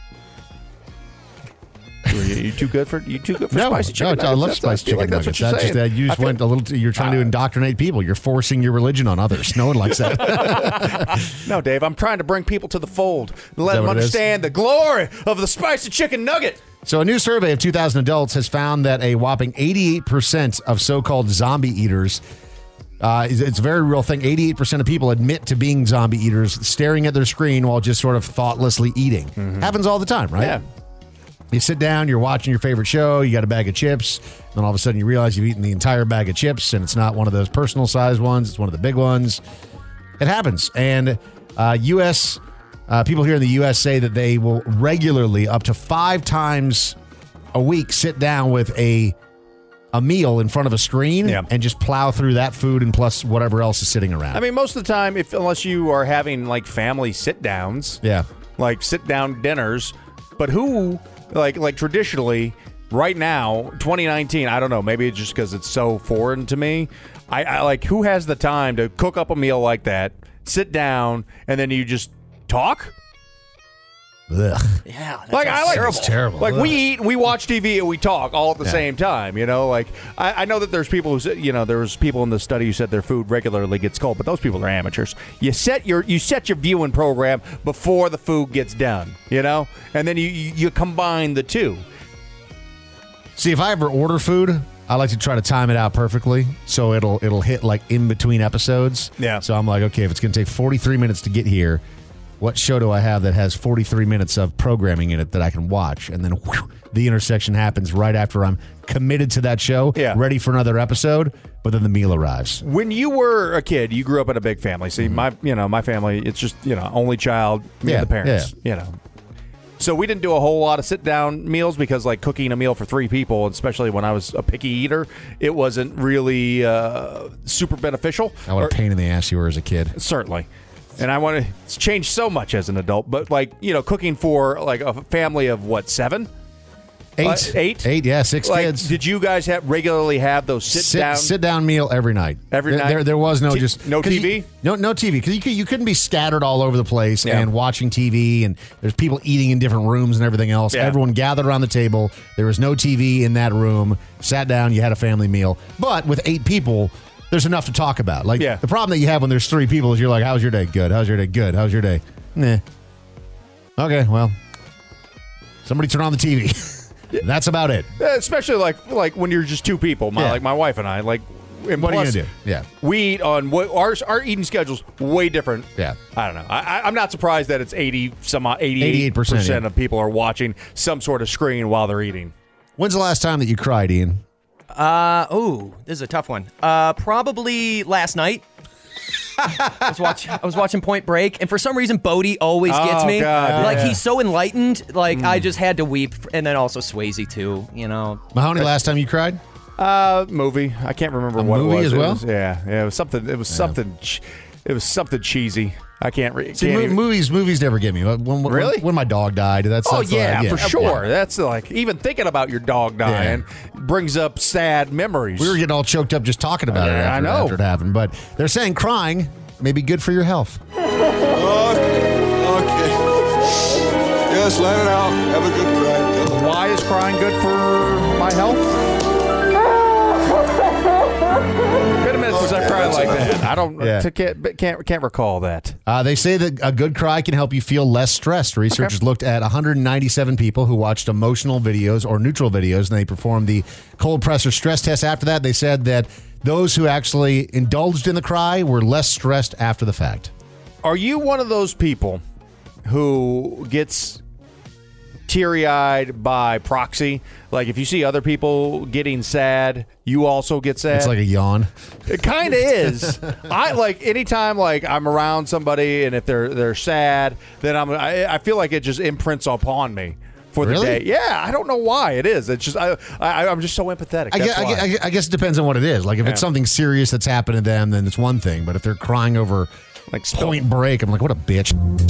You, you too good for you too good for No, spicy chicken no, nuggets. I love That's- spicy feel chicken like that's nuggets. what you're That's just saying. that you I just feel- went a little. Too, you're trying to indoctrinate people. You're forcing your religion on others. No one likes that. No, Dave, I'm trying to bring people to the fold and let that them what it is? understand the glory of the spicy chicken nugget. So, a new survey of two thousand adults has found that a whopping eighty-eight percent of so-called zombie eaters, uh, is- it's a very real thing. eighty-eight percent of people admit to being zombie eaters, staring at their screen while just sort of thoughtlessly eating. Happens all the time, right? Yeah. You sit down, you're watching your favorite show, you got a bag of chips, then all of a sudden you realize you've eaten the entire bag of chips, and it's not one of those personal size ones, it's one of the big ones. It happens. And uh, U S uh, people here in the U S say that they will regularly, up to five times a week, sit down with a a meal in front of a screen yeah. and just plow through that food and plus whatever else is sitting around. I mean, most of the time, if unless you are having like family sit downs, yeah, like sit down dinners, but who like like traditionally right now, twenty nineteen, I don't know, maybe it's just because it's so foreign to me. I, I like who has the time to cook up a meal like that, sit down, and then you just talk. Ugh. Yeah, that like I like terrible. It's terrible. Like Ugh. we eat, we watch T V, and we talk all at the Yeah. same time. You know, like I, I know that there's people who say, you know, there was people in the study who said their food regularly gets cold, but those people are amateurs. You set your you set your viewing program before the food gets done. You know, and then you you, you combine the two. See, if I ever order food, I like to try to time it out perfectly so it'll it'll hit like in between episodes. Yeah. So I'm like, okay, if it's going to take forty-three minutes to get here, what show do I have that has forty-three minutes of programming in it that I can watch? And then whew, the intersection happens right after I'm committed to that show, Yeah. ready for another episode, but then the meal arrives. When you were a kid, you grew up in a big family. See, my you know my family, it's just you know only child, me Yeah, and the parents. You know. So we didn't do a whole lot of sit-down meals because, like, cooking a meal for three people, especially when I was a picky eater, it wasn't really uh, super beneficial. I what a Or- pain in the ass you were as a kid. Certainly. And I want to it's changed so much as an adult. But, like, you know, cooking for, like, a family of, what, seven? Eight. Uh, eight? Eight, yeah, six Like, kids. did you guys have regularly have those sit-down? sit down meal every night. Every there, night? There, there was no T- just no 'cause T V? You, no, no T V because you, could- you couldn't be scattered all over the place Yeah. and watching T V. And there's people eating in different rooms and everything else. Yeah. Everyone gathered around the table. There was no T V in that room. Sat down. You had a family meal. But with eight people, there's enough to talk about. Like Yeah. the problem that you have when there's three people is you're like, "How's your day? Good. How's your day? Good. How's your day? Nah. Okay. Well, somebody turn on the T V." That's about it. Especially, like, like when you're just two people, my, Yeah. like my wife and I. Like, and What are you plus, gonna do? Yeah. We eat on what our our eating schedule's way different. Yeah. I don't know. I, I- I'm not surprised that it's eighty some odd- eighty-eight eighty-eight percent, percent yeah. of people are watching some sort of screen while they're eating. When's the last time that you cried, Ian? Uh oh, this is a tough one. Uh, probably last night. I was watching. I was watching Point Break, and for some reason, Bodie always gets Oh, me. God, like yeah. he's so enlightened. Like I just had to weep, and then also Swayze too. You know, Mahoney, last time you cried? Uh, movie. I can't remember A what movie it was. as It well? was- yeah, yeah. It was something. It was something. ch- It was something cheesy. I can't read. See, mo- movies, movies never get me. When, when, Really? When my dog died, that's Oh that's yeah, like, for sure. That's like even thinking about your dog dying brings up sad memories. We were getting all choked up just talking about it. Yeah, I After, know. after it happened, but they're saying crying may be good for your health. Okay. Yes, let it out. Have a good cry. Why is crying good for my health? Been a minute since I cried like that. I don't Yeah. t- can't, can't can't recall that. Uh, they say that a good cry can help you feel less stressed. Researchers looked at one hundred ninety-seven people who watched emotional videos or neutral videos, and they performed the cold pressor stress test. After that, they said that those who actually indulged in the cry were less stressed after the fact. Are you one of those people who gets teary-eyed by proxy? Like if you see other people getting sad, you also get sad? It's like a yawn. It kind of is. I like anytime like I'm around somebody and if they're they're sad, then I'm I, I feel like it just imprints upon me for the Really? day. Yeah, I don't know why it is. It's just I, I I'm just so empathetic. I That's guess, I, why. guess, I guess it depends on what it is. Like if Yeah. it's something serious that's happened to them, then it's one thing. But if they're crying over like Point Break, I'm like, what a bitch.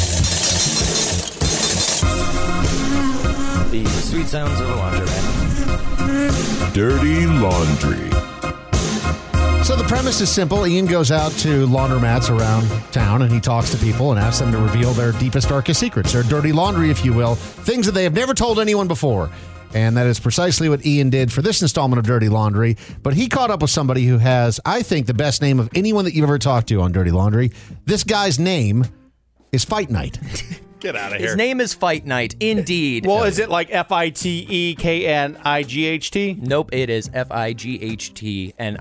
the sweet sounds of a laundromat. Dirty Laundry. So the premise is simple. Ian goes out to laundromats around town and he talks to people and asks them to reveal their deepest, darkest secrets, their dirty laundry, if you will, things that they have never told anyone before. And that is precisely what Ian did for this installment of Dirty Laundry. But he caught up with somebody who has, I think, the best name of anyone that you've ever talked to on Dirty Laundry. This guy's name is Fight Night. Get out of here. His name is Fight Night, indeed. Well, is it like F I T E K N I G H T? Nope, it is F I G H T N I.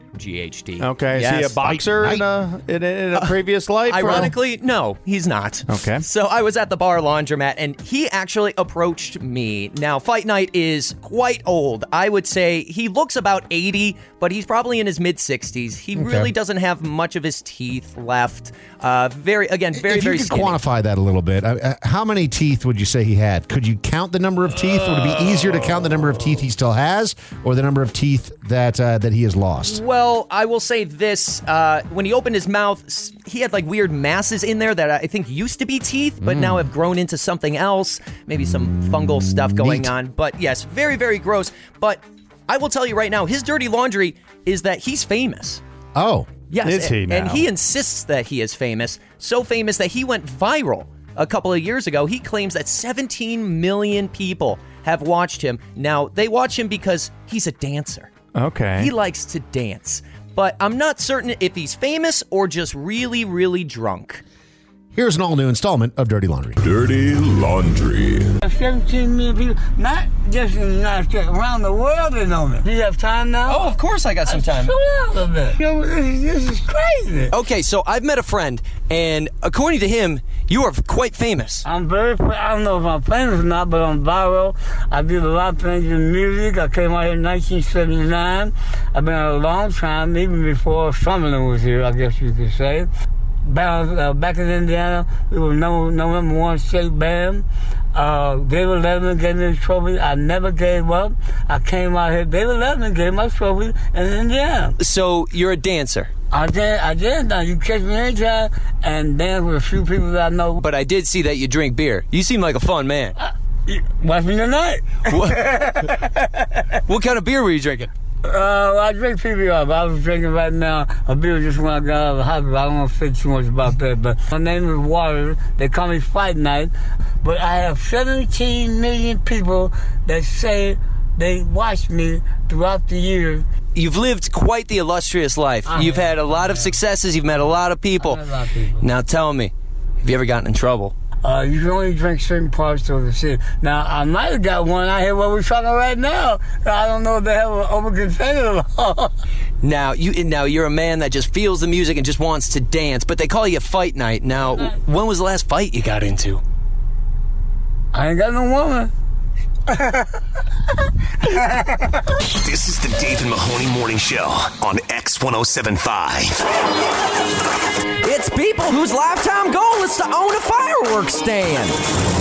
G H D. Okay, Yes. is he a boxer in a, in a, in a previous life? or- Ironically, no, he's not. Okay. So I was at the bar laundromat, and he actually approached me. Now, Fight Night is quite old. I would say he looks about eighty, but he's probably in his mid-sixties. He Okay. really doesn't have much of his teeth left. Uh, very, again, very, if very you could skinny. quantify that a little bit, uh, uh, how many teeth would you say he had? Could you count the number of teeth? Would it be easier to count the number of teeth he still has, or the number of teeth that uh, that he has lost? Well, I will say this. Uh, when he opened his mouth, s- he had like weird masses in there that I think used to be teeth, but Mm. now have grown into something else. Maybe some fungal stuff going Neat. on. But yes, very, very gross. But I will tell you right now, his dirty laundry is that he's famous. Oh. Yes. Is he and, and now? he insists that he is famous. So famous that he went viral a couple of years ago. He claims that seventeen million people have watched him. Now, they watch him because he's a dancer. Okay. He likes to dance. But I'm not certain if he's famous or just really, really drunk. Here's an all-new installment of Dirty Laundry. Dirty Laundry. seventeen million people, not just in the United States, around the world they know me. Do you have time now? Oh, of course I got some time. Slow down a little bit. Yo, this is, this is crazy. Okay, so I've met a friend, and according to him, you are quite famous. I'm very, I don't know if I'm famous or not, but I'm viral. I did a lot of things in music. I came out here in nineteen seventy-nine. I've been out a long time, even before Summerlin was here, I guess you could say. Back, uh, back in Indiana, we were number, number one state band. Uh, David Letterman gave me a trophy. I never gave up. I came out here. David Letterman gave my trophy in Indiana. So you're a dancer. I did. I did. Now you catch me anytime and dance with a few people that I know. But I did see that you drink beer. You seem like a fun man. Uh, watch me tonight. What, what kind of beer were you drinking? Uh, I drink P B R, but I was drinking right now a beer just when I got out of the hospital. I don't want to say too much about that, but my name is Water. They call me Fight Night. But I have seventeen million people that say they watch me throughout the year. You've lived quite the illustrious life. I You've have, had a lot of successes. You've met a lot of people. I met a lot of people. Now tell me, have you ever gotten in trouble? Uh, you can only drink certain parts of the city. Now, I might have got one out here where we're talking right now. I don't know if they have an open container law. Now, you now you're a man that just feels the music and just wants to dance, but they call you Fight Night. Now, when was the last fight you got into? I ain't got no woman. This is the Dave and Mahoney Morning Show on X one oh seven point five. It's people whose lifetime goal is to own a fireworks stand.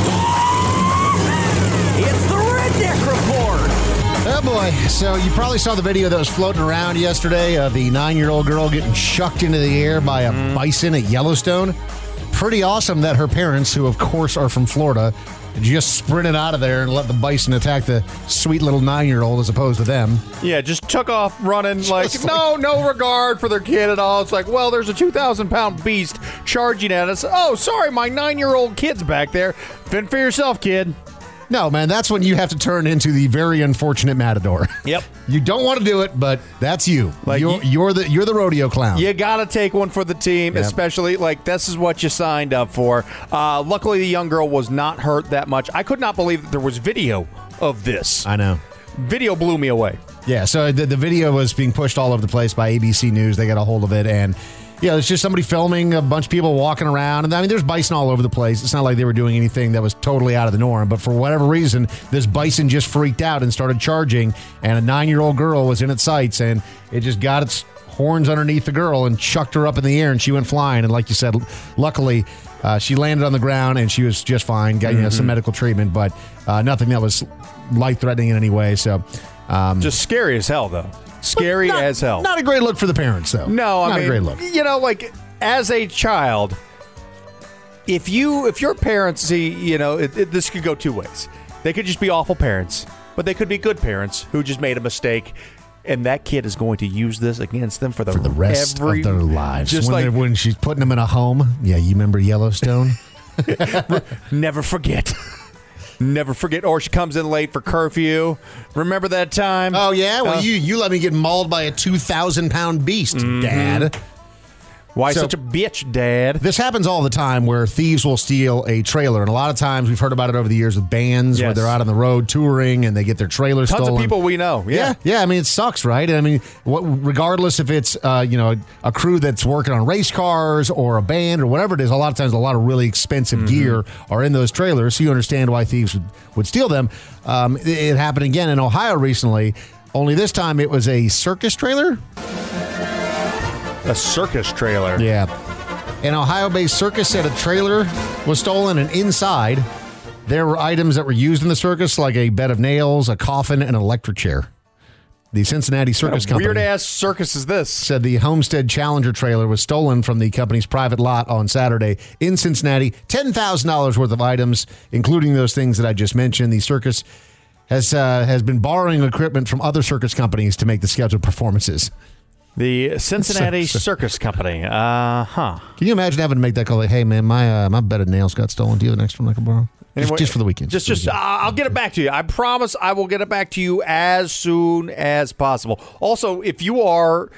It's the Redneck Report. Oh boy. So you probably saw the video that was floating around yesterday of the nine-year-old girl getting chucked into the air by a mm. bison at Yellowstone. Pretty awesome that her parents, who of course are from Florida, just sprinted out of there and let the bison attack the sweet little nine-year-old as opposed to them. Yeah, just took off running like, Just no, no regard for their kid at all. It's like, well, there's a two thousand pound beast charging at us. Oh, sorry, my nine-year-old kid's back there. Fend for yourself, kid. No, man, that's when you have to turn into the very unfortunate matador. Yep. You don't want to do it, but that's you. Like you're, you- you're the you're the rodeo clown. You got to take one for the team, Yep. especially like this is what you signed up for. Uh, luckily, the young girl was not hurt that much. I could not believe that there was video of this. I know. Video blew me away. Yeah, so the, the video was being pushed all over the place by A B C News. They got a hold of it, and yeah, it's just somebody filming a bunch of people walking around. And I mean, there's bison all over the place. It's not like they were doing anything that was totally out of the norm, but for whatever reason, this bison just freaked out and started charging, and a nine-year-old girl was in its sights, and it just got its horns underneath the girl and chucked her up in the air, and she went flying. And like you said, luckily, uh, she landed on the ground, and she was just fine, got you know, some medical treatment, but uh, nothing that was life-threatening in any way. So, um, Just scary as hell, though. Scary not, as hell. Not a great look for the parents, though. No, I not mean, a great look. You know, like as a child, if you if your parents see, you know, it, it, this could go two ways. They could just be awful parents, but they could be good parents who just made a mistake, and that kid is going to use this against them for the, For the rest every, of their lives. Just when, like they're- when she's putting them in a home. Yeah, you remember Yellowstone? never forget. Never forget. Or she comes in late for curfew. Remember that time? Oh, yeah? Well, Uh, you, you let me get mauled by a two thousand pound beast, Mhm. Dad. Why So- such a bitch, Dad? This happens all the time where thieves will steal a trailer. And a lot of times we've heard about it over the years with bands where Yes. they're out on the road touring and they get their trailer Tons stolen. of people we know. Yeah. Yeah, yeah. I mean, it sucks, right? I mean, what, regardless if it's uh, you know a crew that's working on race cars or a band or whatever it is, a lot of times a lot of really expensive gear are in those trailers, so you understand why thieves would, would steal them. Um, it, it happened again in Ohio recently. Only this time it was a circus trailer. A circus trailer. Yeah. An Ohio-based circus said a trailer was stolen, and inside there were items that were used in the circus, like a bed of nails, a coffin, and an electric chair. The Cincinnati Circus Company Weird ass circus is this? said the Homestead Challenger trailer was stolen from the company's private lot on Saturday in Cincinnati. ten thousand dollars worth of items, including those things that I just mentioned. The circus has uh, has been borrowing equipment from other circus companies to make the scheduled performances. The Cincinnati So- so- Circus Company. Uh huh. Can you imagine having to make that call? Like, hey, man, my uh, my bed of nails got stolen. Do you have an extra one I can borrow? Just, Anyway, just for the weekend. Just, for the just, weekend. I'll get it back to you. I promise I will get it back to you as soon as possible. Also, if you are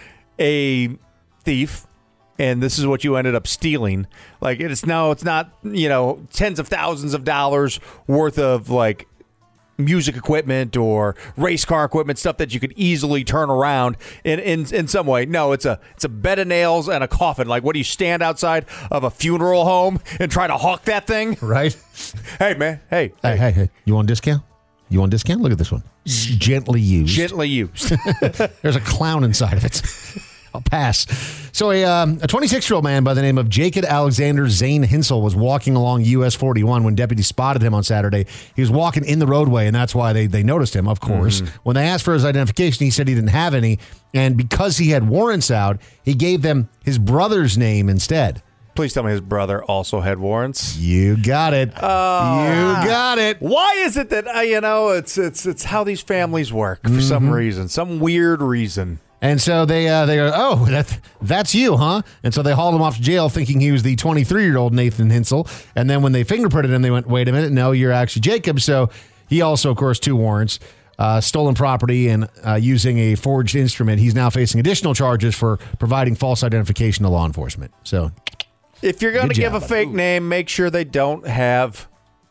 a thief and this is what you ended up stealing, like it's no, it's not, you know, tens of thousands of dollars worth of like music equipment or race car equipment, stuff that you could easily turn around in, in in some way. No, it's a it's a bed of nails and a coffin. Like, what do you stand outside of a funeral home and try to hawk that thing? Right? Hey, man. Hey. Hey, hey, hey. You want a discount? You want a discount? Look at this one. Gently used. Gently used. There's a clown inside of it. I'll pass. So a um, a twenty-six-year-old man by the name of Jacob Alexander Zane Hinsel was walking along U S forty-one when deputies spotted him on Saturday. He was walking in the roadway, and that's why they, they noticed him, of course. Mm-hmm. When they asked for his identification, he said he didn't have any, and because he had warrants out, he gave them his brother's name instead. Please tell me his brother also had warrants. You got it. Oh, you got it. Why is it that, uh, you know, it's it's it's how these families work for some reason, some weird reason. And so they uh, they go, oh, that, that's you, huh? And so they hauled him off to jail thinking he was the twenty-three-year-old Nathan Hinsel. And then when they fingerprinted him, they went, wait a minute, no, you're actually Jacob. So he also, of course, two warrants, uh, stolen property and uh, using a forged instrument. He's now facing additional charges for providing false identification to law enforcement. So If you're going to Good give job, a fake name, make sure they don't have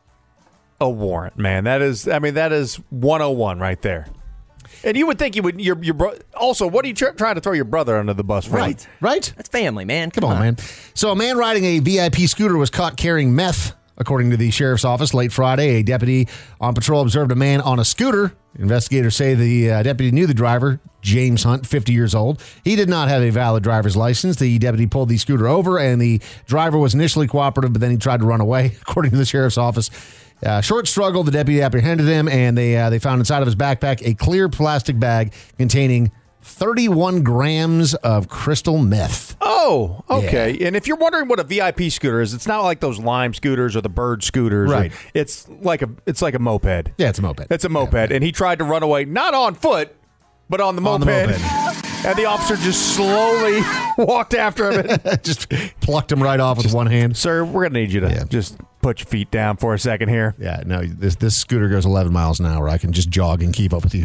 a warrant, man. That is, I mean, that is one oh one right there. And you would think you would, your, your bro- also, what are you tr- trying to throw your brother under the bus for? Right, right? That's family, man. Come on, man. So a man riding a V I P scooter was caught carrying meth, according to the sheriff's office. Late Friday, a deputy on patrol observed a man on a scooter. Investigators say the uh, deputy knew the driver, James Hunt, fifty years old. He did not have a valid driver's license. The deputy pulled the scooter over, and the driver was initially cooperative, but then he tried to run away, according to the sheriff's office. Uh, short struggle, the deputy apprehended him, and they uh, they found inside of his backpack a clear plastic bag containing thirty-one grams of crystal meth. Oh, okay. And if you're wondering what a V I P scooter is, it's not like those Lime scooters or the Bird scooters. Right. It's like a it's like a moped. Yeah, it's a moped. It's a moped, yeah. And he tried to run away, not on foot, but on the moped. On the moped. And the officer just slowly walked after him and just plucked him right off with one hand. Sir, we're going to need you to Yeah. just put your feet down for a second here. Yeah, no, this this scooter goes eleven miles an hour. I can just jog and keep up with you.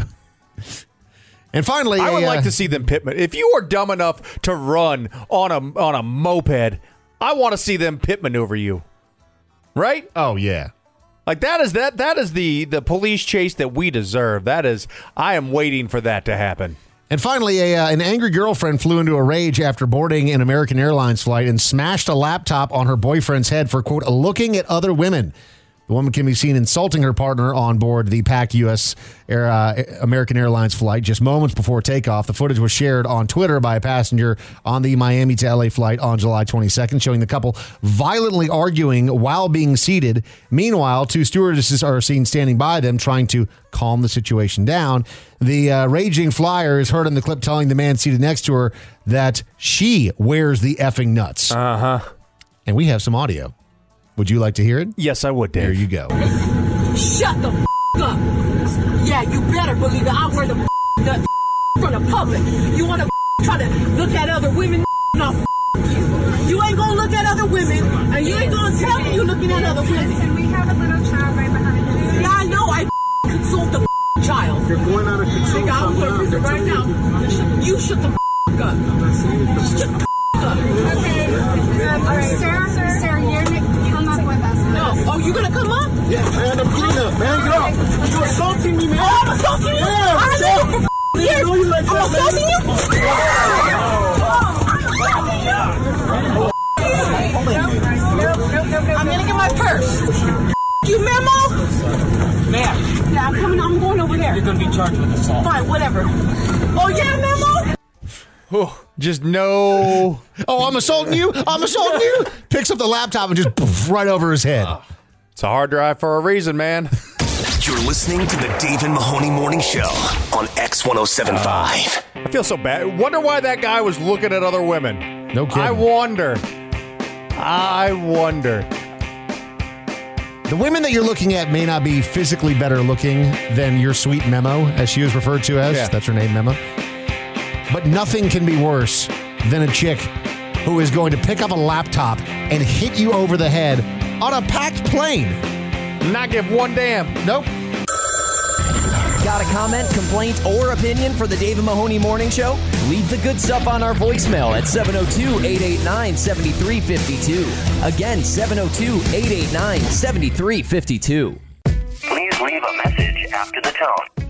And finally, I would a, like uh, to see them pit. If you are dumb enough to run on a on a moped, I want to see them pit maneuver you. Right? Oh yeah. Like that is that that is the the police chase that we deserve. That is, I am waiting for that to happen. And finally, a, uh, an angry girlfriend flew into a rage after boarding an American Airlines flight and smashed a laptop on her boyfriend's head for, quote, looking at other women. The woman can be seen insulting her partner on board the packed U S Air, uh, American Airlines flight just moments before takeoff. The footage was shared on Twitter by a passenger on the Miami to L A flight on July twenty-second, showing the couple violently arguing while being seated. Meanwhile, two stewardesses are seen standing by them trying to calm the situation down. The uh, raging flyer is heard in the clip telling the man seated next to her that she wears the effing nuts. Uh-huh. And we have some audio. Would you like to hear it? Yes, I would, Dave. There you go. Shut the f- up. Yeah, you better believe it. I wear the f- nuts for the public. You want to f- try to look at other women? No, f- you. You ain't going to look at other women, and you ain't going to tell me you're looking at other women. And we have a little child right behind you. Yeah, I know. I f- consult the f- child. You're going out of control. Nigga, I'm going to right now. You shut the f- up. Shut the f- up. Okay. Sarah, Sarah, you're gonna come up with us. No. Oh, you gonna come up? Yeah, man, I'm getting up, man. Get up. You're assaulting me, man. Oh, I'm assaulting you? Yeah, I'm assaulting you. Yeah, know you like I'm that, assaulting man. you? I'm gonna get my purse. You memo? Ma'am. Yeah, I'm coming. I'm going over there. You're gonna be charged with assault. Fine, whatever. Oh yeah, memo. Oh, just no. Oh, I'm assaulting you. I'm assaulting you. Picks up the laptop and just poof, right over his head. Uh, it's a hard drive for a reason, man. You're listening to the Dave and Mahoney Morning Show on X one oh seven point five. I feel so bad. Wonder why that guy was looking at other women. No kidding. I wonder. I wonder. The women that you're looking at may not be physically better looking than your sweet Memo, as she was referred to as. Yeah. That's her name, Memo. But nothing can be worse than a chick who is going to pick up a laptop and hit you over the head on a packed plane. Not give one damn. Nope. Got a comment, complaint, or opinion for the Dave and Mahoney Morning Show? Leave the good stuff on our voicemail at seven oh two, eight eight nine, seven three five two. Again, seven oh two, eight eight nine, seven three five two. Please leave a message after the tone.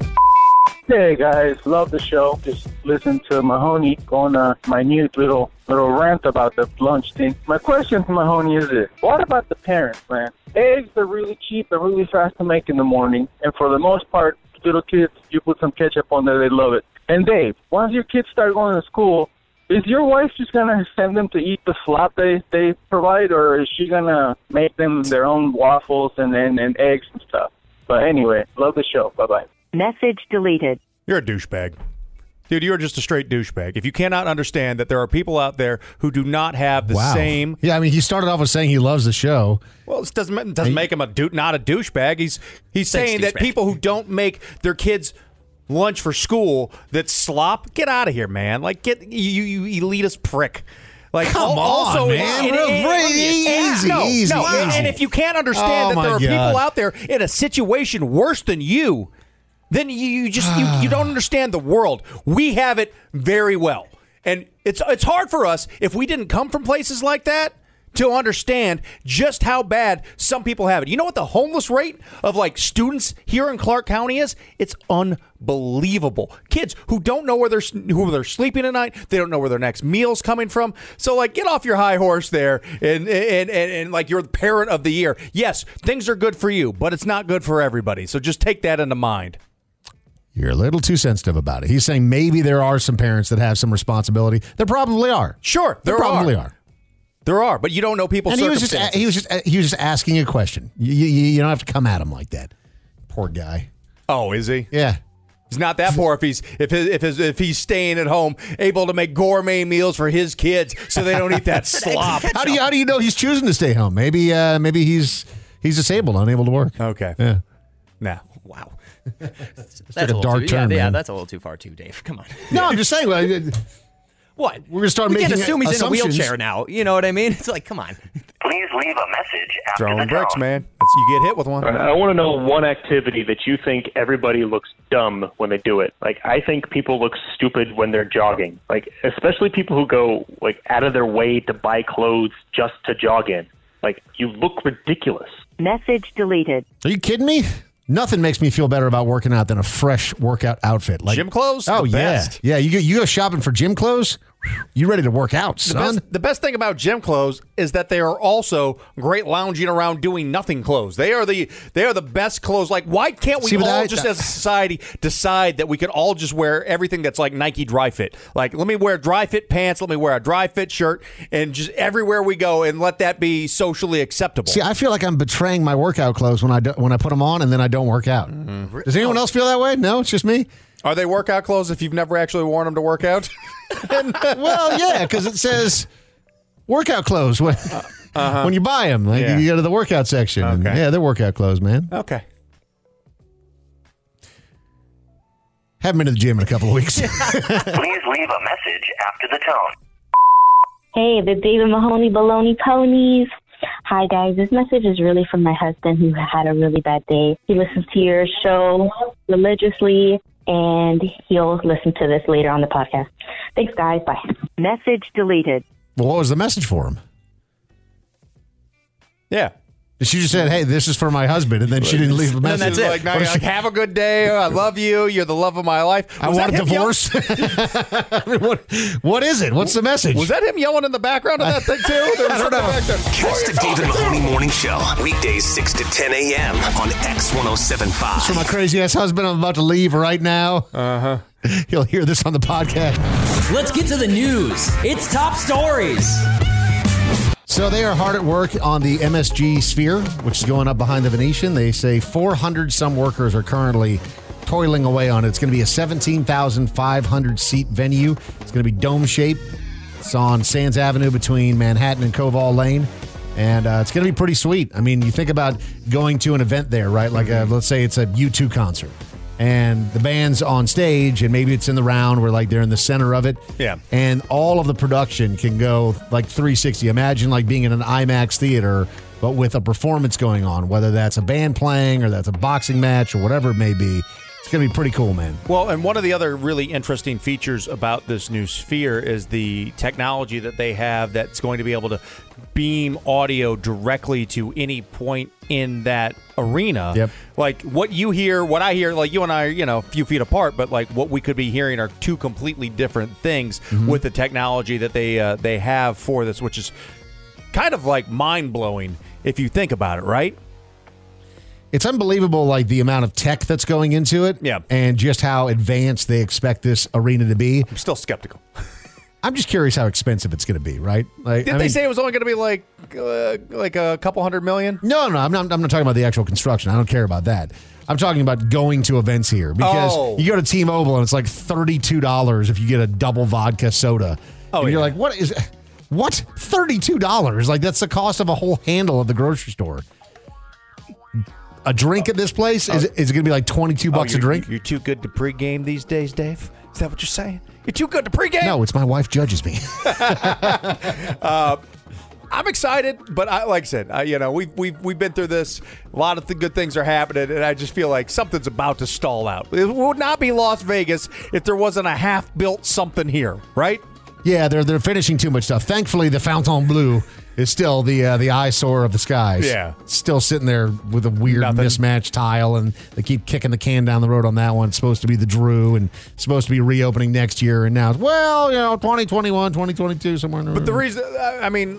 Hey guys, love the show. Just listen to Mahoney go on a minute little little rant about the lunch thing. My question to Mahoney is this: what about the parents, man? Eggs are really cheap and really fast to make in the morning, and for the most part, little kids, you put some ketchup on there, they love it. And Dave, once your kids start going to school, is your wife just gonna send them to eat the slop they they provide, or is she gonna make them their own waffles and and, and eggs and stuff? But anyway, love the show. Bye bye. Message deleted. You're a douchebag. Dude, you're just a straight douchebag. If you cannot understand that there are people out there who do not have the wow. same... Yeah, I mean, he started off with saying he loves the show. Well, this doesn't, doesn't make him a du- not a douchebag. He's he's Thanks, saying that douchebag. People who don't make their kids lunch for school that slop, get out of here, man. Like, get you, you elitist prick. Like, Come also, on, man. And, and, and, Real easy, no, easy, no. easy. And if you can't understand oh, that there are God. people out there in a situation worse than you, then you, you just you, you don't understand the world. We have it very well. And it's it's hard for us, if we didn't come from places like that, to understand just how bad some people have it. You know what the homeless rate of like students here in Clark County is? It's unbelievable. Kids who don't know where they're who they're sleeping at night, they don't know where their next meal's coming from. So like, get off your high horse there, and and and, and like, you're the parent of the year. Yes, things are good for you, but it's not good for everybody. So just take that into mind. You're a little too sensitive about it. He's saying maybe there are some parents that have some responsibility. There probably are. Sure, there, there probably are. are. There are, but you don't know people's and he was circumstances. just he was just he was just asking a question. You, you, you don't have to come at him like that. Poor guy. Oh, is he? Yeah. He's not that poor if he's if his, if his, if he's staying at home, able to make gourmet meals for his kids so they don't eat that slop. How do you how do you know he's choosing to stay home? Maybe uh, maybe he's he's disabled, unable to work. Okay. Yeah. Nah. Wow. That's like a dark too, turn, yeah, man. yeah, that's a little too far too, Dave. Come on. No, I'm just saying. Well, what? We're gonna start we making can't assume he's assumptions. in a wheelchair now. You know what I mean? It's like, come on. Please leave a message after Throwing the bricks, tone. man. That's, you get hit with one. I want to know one activity that you think everybody looks dumb when they do it. Like, I think people look stupid when they're jogging. Like, especially people who go, like, out of their way to buy clothes just to jog in. Like, you look ridiculous. Message deleted. Are you kidding me? Nothing makes me feel better about working out than a fresh workout outfit. Like gym clothes? Oh, The yeah. best. Yeah, you go, you go shopping for gym clothes, you ready to work out, The son. best, the best thing about gym clothes is that they are also great lounging around doing nothing clothes. They are the they are the best clothes. Like, why can't we See, but all that- just that- as a society decide that we could all just wear everything that's like Nike Dry Fit? Like, let me wear Dry Fit pants, let me wear a Dry Fit shirt, and just everywhere we go, and let that be socially acceptable. See, I feel like I'm betraying my workout clothes when I do, when I put them on and then I don't work out. Mm-hmm. Does anyone else feel that way? No, it's just me. Are they workout clothes if you've never actually worn them to work out? Well, yeah, because it says workout clothes when, uh-huh. when you buy them. Like, Yeah. you go to the workout section. and, Okay. yeah, they're workout clothes, man. Okay. Haven't been to the gym in a couple of weeks. Please leave a message after the tone. Hey, the David Mahoney Baloney Ponies. Hi, guys. This message is really from my husband who had a really bad day. He listens to your show religiously, and he'll listen to this later on the podcast. Thanks, guys. Bye. Message deleted. Well, what was the message for him? Yeah. She just said, hey, this is for my husband, and then she didn't leave a message. And that's it. Like, now you're like, have a good day. I love you. You're the love of my life. I Was want that a him yell- divorce. I mean, what, what is it? What's the message? Was that him yelling in the background of that thing, too? There was I don't know. back there. Catch the Dave and Mahoney Morning Show, weekdays six to ten a.m. on X ten seventy-five. For my crazy-ass husband, I'm about to leave right now. Uh-huh. He'll hear this on the podcast. Let's get to the news. It's top stories. So they are hard at work on the M S G Sphere, which is going up behind the Venetian. They say four hundred some workers are currently toiling away on it. It's going to be a seventeen thousand five hundred seat venue. It's going to be dome-shaped. It's on Sands Avenue between Manhattan and Koval Lane. And uh, it's going to be pretty sweet. I mean, you think about going to an event there, right? Like, a, let's say it's a U two concert. And the band's on stage, and maybe it's in the round where, like, they're in the center of it. Yeah. And all of the production can go, like, three sixty. Imagine, like, being in an IMAX theater, but with a performance going on, whether that's a band playing or that's a boxing match or whatever it may be. It's going to be pretty cool, man. Well, and one of the other really interesting features about this new Sphere is the technology that they have that's going to be able to beam audio directly to any point in that arena. Yep. Like what you hear, what I hear, like you and I are, you know, a few feet apart, but like what we could be hearing are two completely different things Mm-hmm. with the technology that they uh, they have for this, which is kind of like mind-blowing if you think about it, right? It's unbelievable, like, the amount of tech that's going into it. Yeah. And just how advanced they expect this arena to be. I'm still skeptical. I'm just curious how expensive it's going to be, right? Like, Did I they mean, say it was only going to be like uh, like a couple hundred million? No, no, I'm not, I'm not talking about the actual construction. I don't care about that. I'm talking about going to events here because Oh. you go to T-Mobile and it's like thirty-two dollars if you get a double vodka soda. Oh, and you're yeah. like, what is what? thirty-two dollars? Like, that's the cost of a whole handle at the grocery store. A drink at this place is is it going to be like twenty-two bucks Oh, a drink? You're too good to pregame these days, Dave? Is that what you're saying? You're too good to pregame? No, it's my wife judges me. uh, I'm excited, but I, like I said, I, you know, we've, we've, we've been through this. A lot of th- good things are happening, and I just feel like something's about to stall out. It would not be Las Vegas if there wasn't a half-built something here, right? Yeah, they're they're finishing too much stuff. Thankfully, the Fontainebleau is still the uh, the eyesore of the skies. Yeah. It's still sitting there with a weird Nothing. mismatched tile, and they keep kicking the can down the road on that one. It's supposed to be the Drew, and supposed to be reopening next year, and now it's, well, you know, twenty twenty-one, twenty twenty-two, somewhere in there. But the reason, I mean,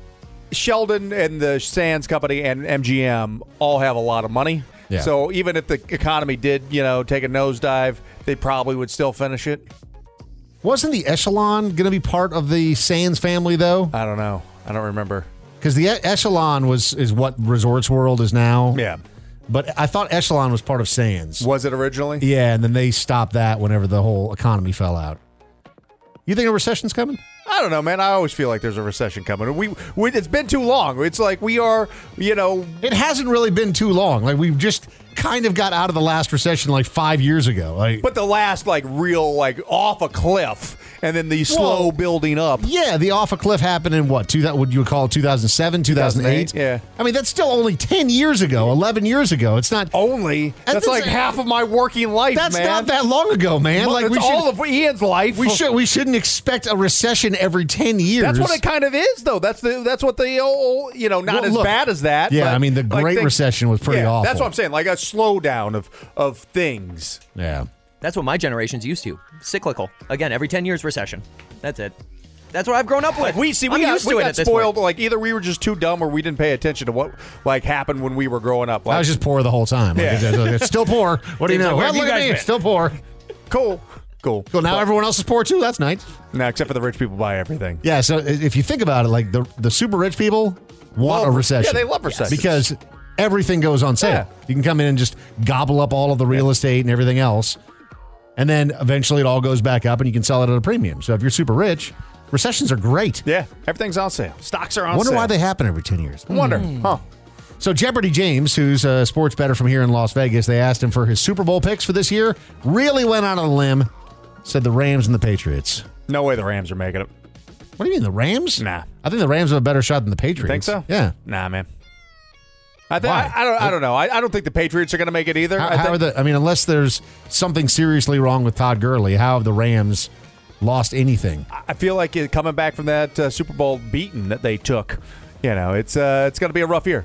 Sheldon and the Sands Company and M G M all have a lot of money. Yeah. So even if the economy did, you know, take a nosedive, they probably would still finish it. Wasn't the Echelon going to be part of the Sands family, though? I don't know. I don't remember. Because the E- Echelon was is what Resorts World is now. Yeah. But I thought Echelon was part of Sands. Was it originally? Yeah, and then they stopped that whenever the whole economy fell out. You think a recession's coming? I don't know, man. I always feel like there's a recession coming. We, we it's been too long. It's like we are, you know. It hasn't really been too long. Like, we've just kind of got out of the last recession like five years ago. Like, But the last, like, real, like, off a cliff, and then the slow Well, building up. yeah, the off a cliff happened in what? Two, that would you would call it two thousand seven, two thousand eight? Yeah. I mean, that's still only ten years ago, eleven years ago. It's not only. That's like half of my working life, That's man. not that long ago, man. Well, Like, it's we should, all of Ian's life. we should we shouldn't expect a recession every ten years. That's what it kind of is, though. That's the that's what the old, you know, not Well, as look, bad as that. yeah, but, I mean, the like, Great things- Recession was pretty yeah, awful. That's what I'm saying. Like a slowdown of of things. Yeah. That's what my generation's used to. Cyclical. Again, every ten years recession. That's it. That's what I've grown up with. Like we see, we I'm got, used we to it got at this spoiled. point. Like either we were just too dumb or we didn't pay attention to what like happened when we were growing up. Like, I was just poor the whole time. Like, Yeah. it's, it's still poor. What do you It's know? like, where Well, have you look at guys me. been? It's still poor. cool, cool, Cool. Now But- everyone else is poor too. That's nice. No, except for the rich people buy everything. Yeah. So if you think about it, like the the super rich people want Love- a recession. yeah, they love recessions. because everything goes on sale. Yeah. You can come in and just gobble up all of the real estate and everything else, and then eventually it all goes back up, and you can sell it at a premium. So if you're super rich, recessions are great. Yeah, everything's on sale. Stocks are on I wonder sale. why they happen every ten years. I wonder, huh? So Jeopardy James, who's a sports bettor from here in Las Vegas, they asked him for his Super Bowl picks for this year. Really went out on a limb. Said the Rams and the Patriots. No way the Rams are making it. What do you mean, the Rams? Nah. I think the Rams have a better shot than the Patriots. Think so? Yeah. Nah, man. I, th- Why? I, I don't. I don't know. I, I don't think the Patriots are going to make it either. How, I how think, are the? I mean, unless there's something seriously wrong with Todd Gurley, how have the Rams lost anything? I feel like it, coming back from that uh, Super Bowl beating that they took you know, it's uh, it's going to be a rough year.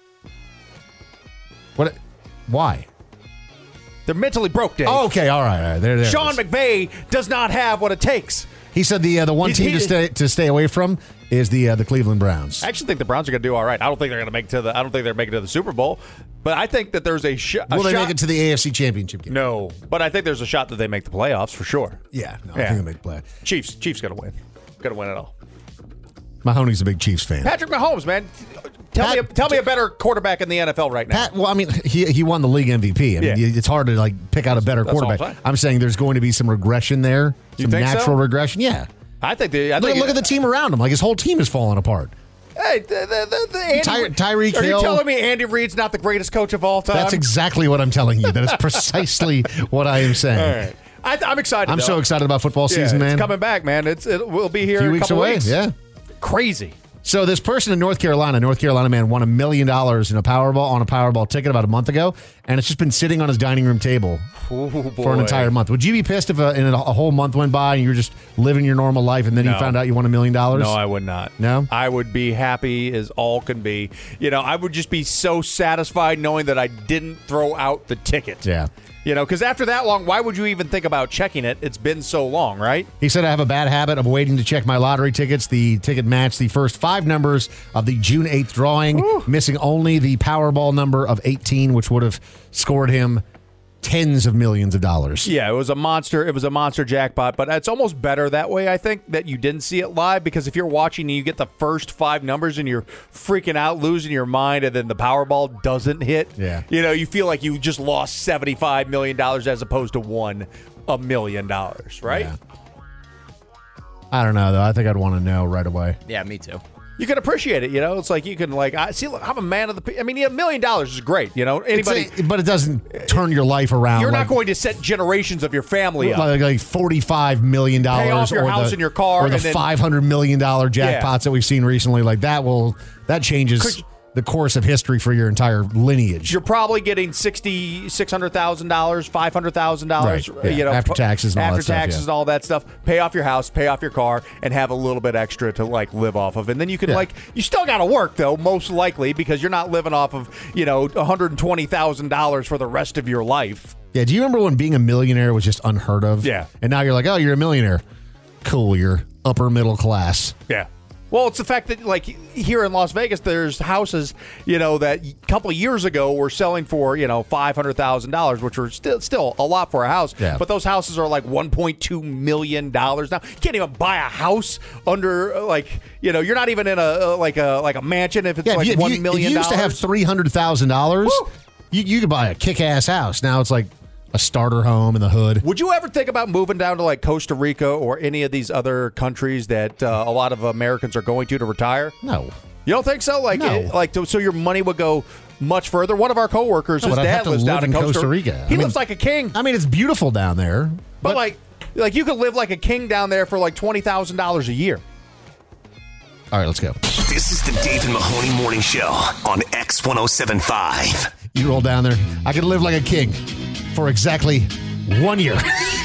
What? Why? They're mentally broke, Dave. Oh, okay, all right, all right. There, there. Sean McVay does not have what it takes. He said the uh, the one He- team he- to stay to stay away from is the uh, the Cleveland Browns. I actually think the Browns are going to do all right. I don't think they're going to make it to the. I don't think they're making it to the Super Bowl, but I think that there's a, sh- a Will they shot. make it to the A F C Championship game? No, but I think there's a shot that they make the playoffs for sure. Yeah, no, I Yeah. think they make the play. Chiefs, Chiefs going to win. Going to win it all. Mahoney's a big Chiefs fan. Patrick Mahomes, man, tell Pat- me, a, tell me a better quarterback in the N F L right now. Pat, well, I mean, he he won the league M V P. I mean, Yeah. it's hard to like pick out a better That's all I'm quarterback. saying. I'm saying there's going to be some regression there, You some think so? natural regression. Yeah, I think the. I look, think look at the team around him. Like his whole team is falling apart. Hey, the, the, the, the Andy, Ty- Tyreek Are Hill. you telling me Andy Reid's not the greatest coach of all time? That's exactly what I'm telling you. That is precisely what I am saying. All right. I, I'm excited. I'm though. so excited about football Yeah, season, man. It's coming back, man. It's it will be here A few in a weeks couple away. weeks. Yeah. Crazy. So this person in North Carolina, North Carolina man, won a million dollars in a Powerball on a Powerball ticket about a month ago, and it's just been sitting on his dining room table Ooh, for an entire month. Would you be pissed if a, in a, a whole month went by and you were just living your normal life, and then No. you found out you won a million dollars? No, I would not. No? I would be happy as all can be. You know, I would just be so satisfied knowing that I didn't throw out the ticket. Yeah. You know, because after that long, why would you even think about checking it? It's been so long, right? He said, I have a bad habit of waiting to check my lottery tickets. The ticket matched the first five numbers of the June eighth drawing, missing only the Powerball number of eighteen, which would have scored him tens of millions of dollars. Yeah, it was a monster. It was a monster jackpot, but it's almost better that way, I think, that you didn't see it live, because if you're watching and you get the first five numbers and you're freaking out, losing your mind, and then the Powerball doesn't hit, Yeah. you know, you feel like you just lost seventy-five million dollars as opposed to won a million dollars, right? Yeah. I don't know, though. I think I'd want to know right away. Yeah, me too. You can appreciate it, you know. It's like you can, like, I see. Look, I'm a man of the. pe- I mean, yeah, a million dollars is great, you know. Anybody, It's a- but it doesn't turn your life around. you're like, not going to set generations of your family up. like, like forty-five million dollars. Pay off your or house the, and your car, Or the and then- five hundred million dollars jackpots Yeah. that we've seen recently. Like that will, that changes Could- the course of history for your entire lineage. You're probably getting sixty, six hundred thousand dollars, five hundred thousand dollars. Right, yeah, You know, after taxes and all after that stuff, taxes yeah. and all that stuff. Pay off your house, pay off your car, and have a little bit extra to like live off of. And then you can Yeah. like you still got to work though, most likely, because you're not living off of you know one hundred twenty thousand dollars for the rest of your life. Yeah, do you remember when being a millionaire was just unheard of? Yeah. And now you're like, oh, you're a millionaire. Cool, you're upper middle class. Yeah. Well, it's the fact that, like, here in Las Vegas, there's houses, you know, that a couple of years ago were selling for, you know, five hundred thousand dollars, which were still still a lot for a house. Yeah. But those houses are like one point two million dollars now. You can't even buy a house under, uh, like, you know, you're not even in a, uh, like a like a mansion if it's Yeah, if like you, if one you, million if you dollars. used to have three hundred thousand dollars, you, you could buy a kick-ass house. Now it's like a starter home in the hood. Would you ever think about moving down to like Costa Rica or any of these other countries that uh, a lot of Americans are going to to retire? No. You don't think so? Like, No. it- like so your money would go much further. One of our coworkers, No, his but I'd have dad to lives live down in in Costa, Costa Rica. He I mean- lives like a king. I mean, it's beautiful down there. But, like, like you could live like a king down there for like twenty thousand dollars a year. All right, let's go. This is the Dave and Mahoney Morning Show on X one oh seven point five. You roll down there. I could live like a king for exactly one year.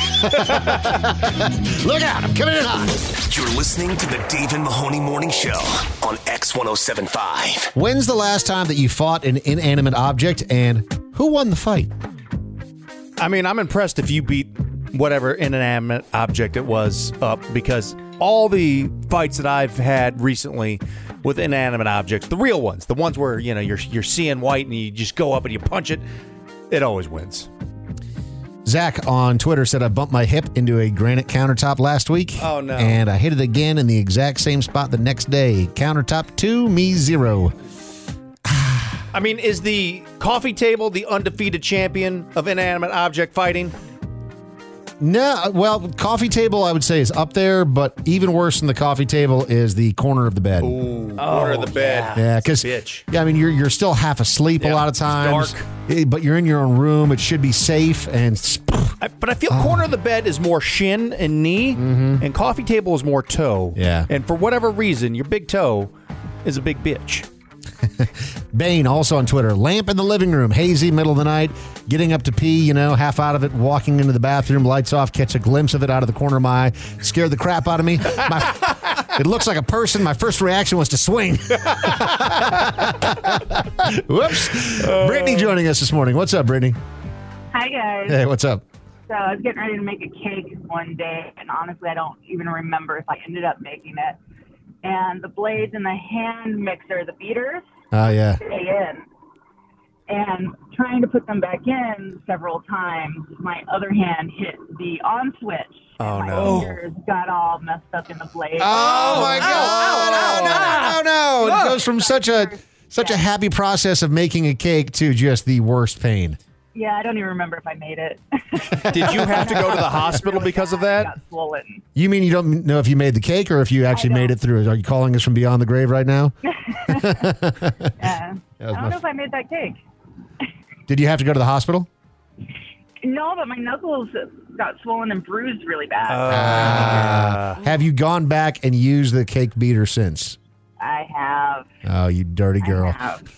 Look out, I'm coming in hot. You're listening to the Dave and Mahoney Morning Show on X one oh seven point five. When's the last time that you fought an inanimate object, and who won the fight? I mean, I'm impressed if you beat whatever inanimate object it was up, because all the fights that I've had recently with inanimate objects, the real ones, the ones where, you know, you're you're seeing white and you just go up and you punch it, it always wins. Zach on Twitter said, I bumped my hip into a granite countertop last week. Oh, no. And I hit it again in the exact same spot the next day. Countertop two, me zero. I mean, is the coffee table the undefeated champion of inanimate object fighting? No, well, coffee table I would say is up there, but even worse than the coffee table is the corner of the bed. Ooh, corner of the bed. Yeah, because Bitch. yeah, I mean you're you're still half asleep a Yeah, lot of it's times, dark. Eh, but you're in your own room. It should be safe and. I, but I feel corner of the bed is more shin and knee, and coffee table is more toe. Yeah. And for whatever reason, your big toe is a big bitch. Bane also on Twitter. Lamp in the living room, hazy, middle of the night, getting up to pee, you know, half out of it, walking into the bathroom, lights off, catch a glimpse of it out of the corner of my eye, scared the crap out of me. My, It looks like a person. My first reaction was to swing. Whoops. Uh, Brittany joining us this morning. What's up, Brittany? Hi, guys. Hey, what's up? So I was getting ready to make a cake one day, and honestly, I don't even remember if I ended up making it. And the blades in the hand mixer, the beaters, Oh, yeah. stay in. And trying to put them back in several times, my other hand hit the on switch. Oh, my no. fingers got all messed up in the blade. Oh, my God. No, no, no, no. It goes from such a such a happy process of making a cake to just the worst pain. Yeah, I don't even remember if I made it. Did you have to go to the hospital because of that? Got swollen. You mean you don't know if you made the cake or if you actually made it through? Are you calling us from beyond the grave right now? Yeah. I don't my- know if I made that cake. Did you have to go to the hospital? No, but my knuckles got swollen and bruised really bad. Uh, have you gone back and used the cake beater since? I have. Oh, you dirty girl.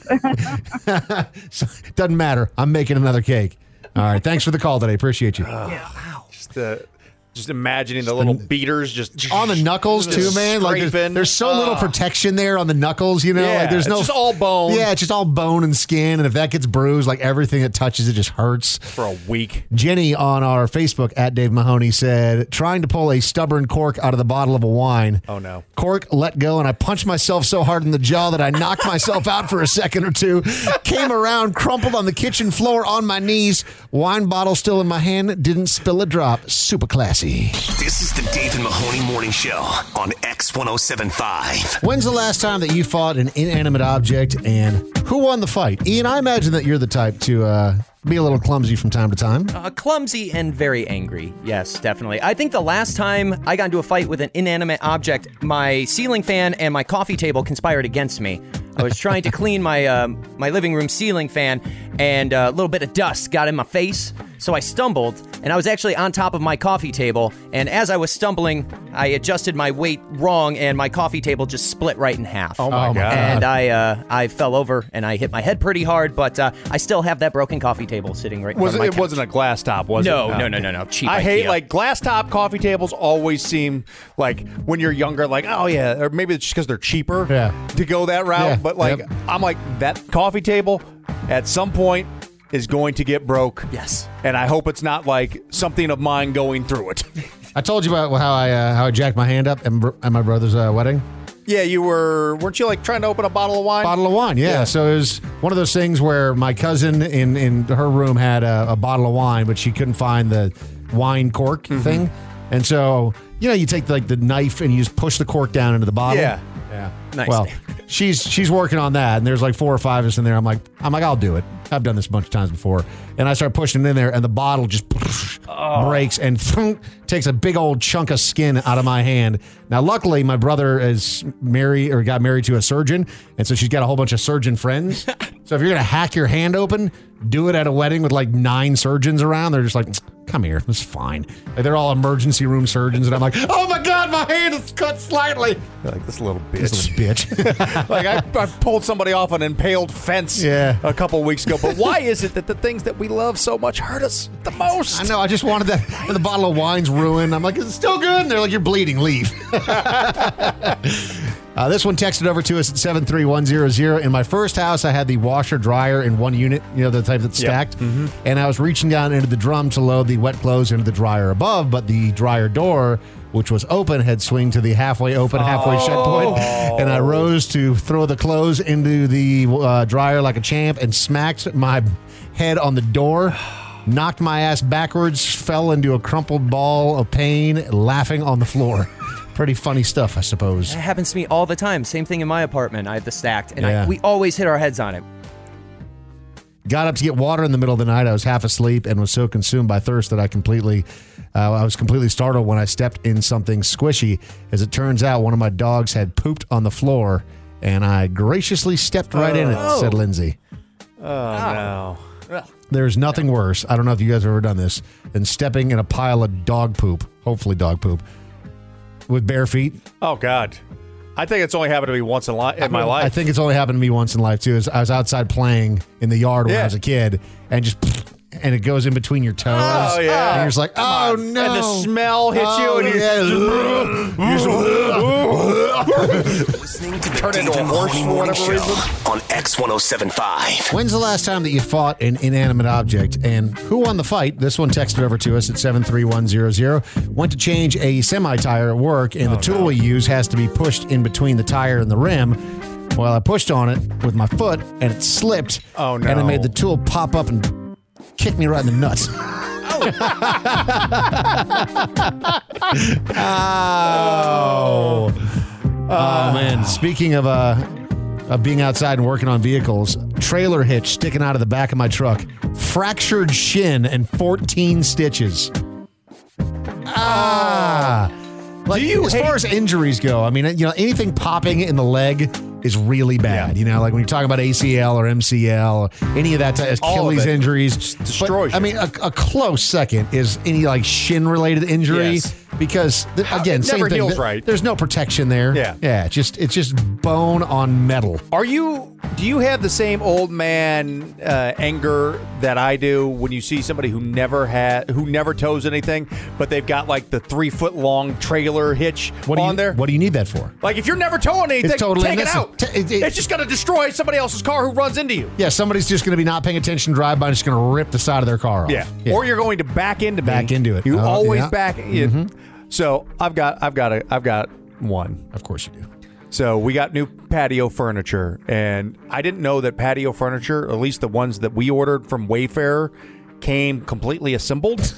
So, doesn't matter. I'm making another cake. All right. Thanks for the call today. Appreciate you. Just, uh, just imagining the little beaters just on the knuckles too, man. Like there's, scraping. there's so little Oh. protection there on the knuckles, you know. Yeah, like there's it's no just all bone. Yeah, it's just all bone and skin. And if that gets bruised, like everything it touches, it just hurts for a week. Jenny on our Facebook at Dave Mahoney said, trying to pull a stubborn cork out of the bottle of a wine. Oh no! Cork let go, and I punched myself so hard in the jaw that I knocked myself out for a second or two. Came around, crumpled on the kitchen floor on my knees. Wine bottle still in my hand. Didn't spill a drop. Super classy. This is the Dave and Mahoney Morning Show on X ten seventy-five. When's the last time that you fought an inanimate object, and who won the fight? Ian, I imagine that you're the type to uh, be a little clumsy from time to time. Uh, clumsy and very angry. Yes, definitely. I think the last time I got into a fight with an inanimate object, my ceiling fan and my coffee table conspired against me. I was trying to clean my um, my living room ceiling fan, and a little bit of dust got in my face. So I stumbled, and I was actually on top of my coffee table. And as I was stumbling, I adjusted my weight wrong, and my coffee table just split right in half. Oh my God. And I uh, I fell over, and I hit my head pretty hard, but uh, I still have that broken coffee table sitting right in Was front it, of my it wasn't a glass top, was No, it? no, no, no, no. Cheap I hate IKEA. like glass top coffee tables. Always seem like when you're younger, like oh yeah, or maybe it's just because they're cheaper. Yeah. To go that route, Yeah, but like yep. I'm like that coffee table at some point is going to get broke. Yes. And I hope it's not like something of mine going through it. I told you about how I uh, how I jacked my hand up at, br- at my brother's uh, wedding. Yeah, you were, weren't you like trying to open a bottle of wine? Bottle of wine, yeah. Yeah. So it was one of those things where my cousin in, in her room had a, a bottle of wine, but she couldn't find the wine cork Mm-hmm. thing. And so, you know, you take like the knife and you just push the cork down into the bottle. Yeah. Yeah. Nice. Well, she's she's working on that, and there's like four or five of us in there. I'm like, I'm like, I'll do it. I've done this a bunch of times before. And I start pushing it in there, and the bottle just breaks and takes a big old chunk of skin out of my hand. Now, luckily, my brother is married or got married to a surgeon, and so she's got a whole bunch of surgeon friends. So if you're gonna hack your hand open, do it at a wedding with like nine surgeons around. They're just like, come here, it's fine. Like, they're all emergency room surgeons, and I'm like, oh my God, my hand is cut slightly. You're like this little bitch. This little bitch. Like I, I pulled somebody off an impaled fence Yeah. a couple weeks ago. But why is it that the things that we love so much hurt us the most? I know. I just wanted that. And the bottle of wine's ruined. I'm like, is it still good? And they're like, you're bleeding. Leave. Uh, this one texted over to us at seven three one zero zero. In my first house, I had the washer dryer in one unit, you know, the type that's Yep. stacked. And I was reaching down into the drum to load the wet clothes into the dryer above, but the dryer door, which was open, had swing to the halfway open, halfway shut point. And I rose to throw the clothes into the uh, dryer like a champ and smacked my head on the door. Knocked my ass backwards, fell into a crumpled ball of pain, laughing on the floor. Pretty funny stuff, I suppose. That happens to me all the time. Same thing in my apartment. I have the stacked, and Yeah. I, we always hit our heads on it. Got up to get water in the middle of the night. I was half asleep and was so consumed by thirst that I completely, uh, I was completely startled when I stepped in something squishy. As it turns out, one of my dogs had pooped on the floor, and I graciously stepped right in it, said Lindsay. Oh, no. There's nothing worse, I don't know if you guys have ever done this, than stepping in a pile of dog poop, hopefully dog poop, with bare feet. Oh, God. I think it's only happened to me once in, li- in my life. I think it's only happened to me once in life, too. Is I was outside playing in the yard when Yeah. I was a kid, and just, and and it goes in between your toes. Oh, yeah. And you're just like, oh, no. And the smell hits Oh, you, and yeah. you Listening to the Turn into Dave a and horse Mahoney for Morning whatever Show reason. on X one oh seven point five. When's the last time that you fought an inanimate object, and who won the fight? This one texted over to us at seven three one zero zero. Went to change a semi-tire at work, and the tool we use has to be pushed in between the tire and the rim. Well, I pushed on it with my foot, and it slipped. Oh, no. And it made the tool pop up and kick me right in the nuts. Oh. Oh, man. Speaking of uh, of being outside and working on vehicles, trailer hitch sticking out of the back of my truck, fractured shin and fourteen stitches. Ah. Like, Do you as hate- far as injuries go, I mean, you know, anything popping in the leg is really bad. You know, like when you're talking about A C L or M C L, or any of that, type, All of Achilles it injuries. just destroys But, I you. mean, a, a close second is any like shin related injury Yes. because th- again, it same never thing. heals Th- right. There's no protection there. Yeah. yeah. It's just it's just bone on metal. Are you? Do you have the same old man uh, anger that I do when you see somebody who never had, who never tows anything, but they've got like the three foot long trailer hitch What do on you there? What do you need that for? Like if you're never towing anything, It's totally take it unnecessary. out. T- it- it- it's just going to destroy somebody else's car who runs into you. Yeah, somebody's just going to be not paying attention, drive by, and just going to rip the side of their car off. Yeah. Or you're going to back into me. Back into it. You Oh, always yeah. back. You, Mhm. So I've got, I've got, a, I've got one. Of course you do. So we got new patio furniture, and I didn't know that patio furniture, at least the ones that we ordered from Wayfair, came completely assembled.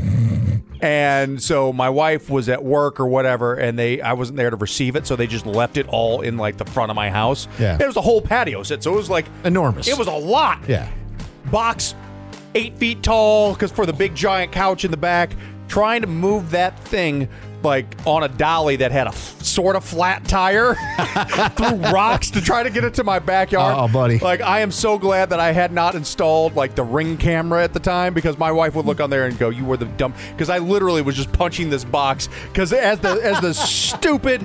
And so my wife was at work or whatever, and they I wasn't there to receive it, so they just left it all in like the front of my house. Yeah. It was a whole patio set, so it was like Enormous. It was a lot. Yeah. Box eight feet tall, because for the big giant couch in the back, trying to move that thing like on a dolly that had a f- sort of flat tire through rocks to try to get it to my backyard. Oh, buddy. Like, I am so glad that I had not installed like the Ring camera at the time, because my wife would look on there and go, "You were the dumb," because I literally was just punching this box because as the as the stupid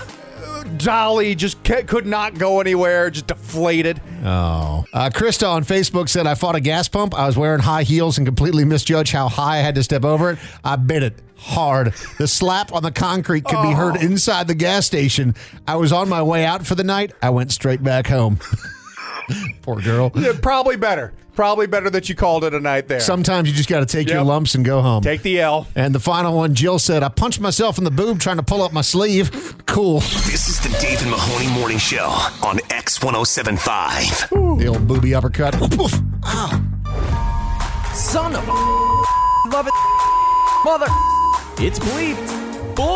dolly just ca- could not go anywhere, just deflated. Oh. Uh, Krista on Facebook said, I fought a gas pump. I was wearing high heels and completely misjudged how high I had to step over it. I bit it hard. The slap on the concrete could be heard inside the gas station. I was on my way out for the night. I went straight back home. Poor girl. Yeah, probably better. Probably better that you called it a night there. Sometimes you just got to take your Yep. lumps and go home. Take the L. And the final one, Jill said, I punched myself in the boob trying to pull up my sleeve. Cool. This is the Dave and Mahoney Morning Show on X one oh seven point five. The old booby uppercut. Son of a love it, mother. It's bleeped. Bull.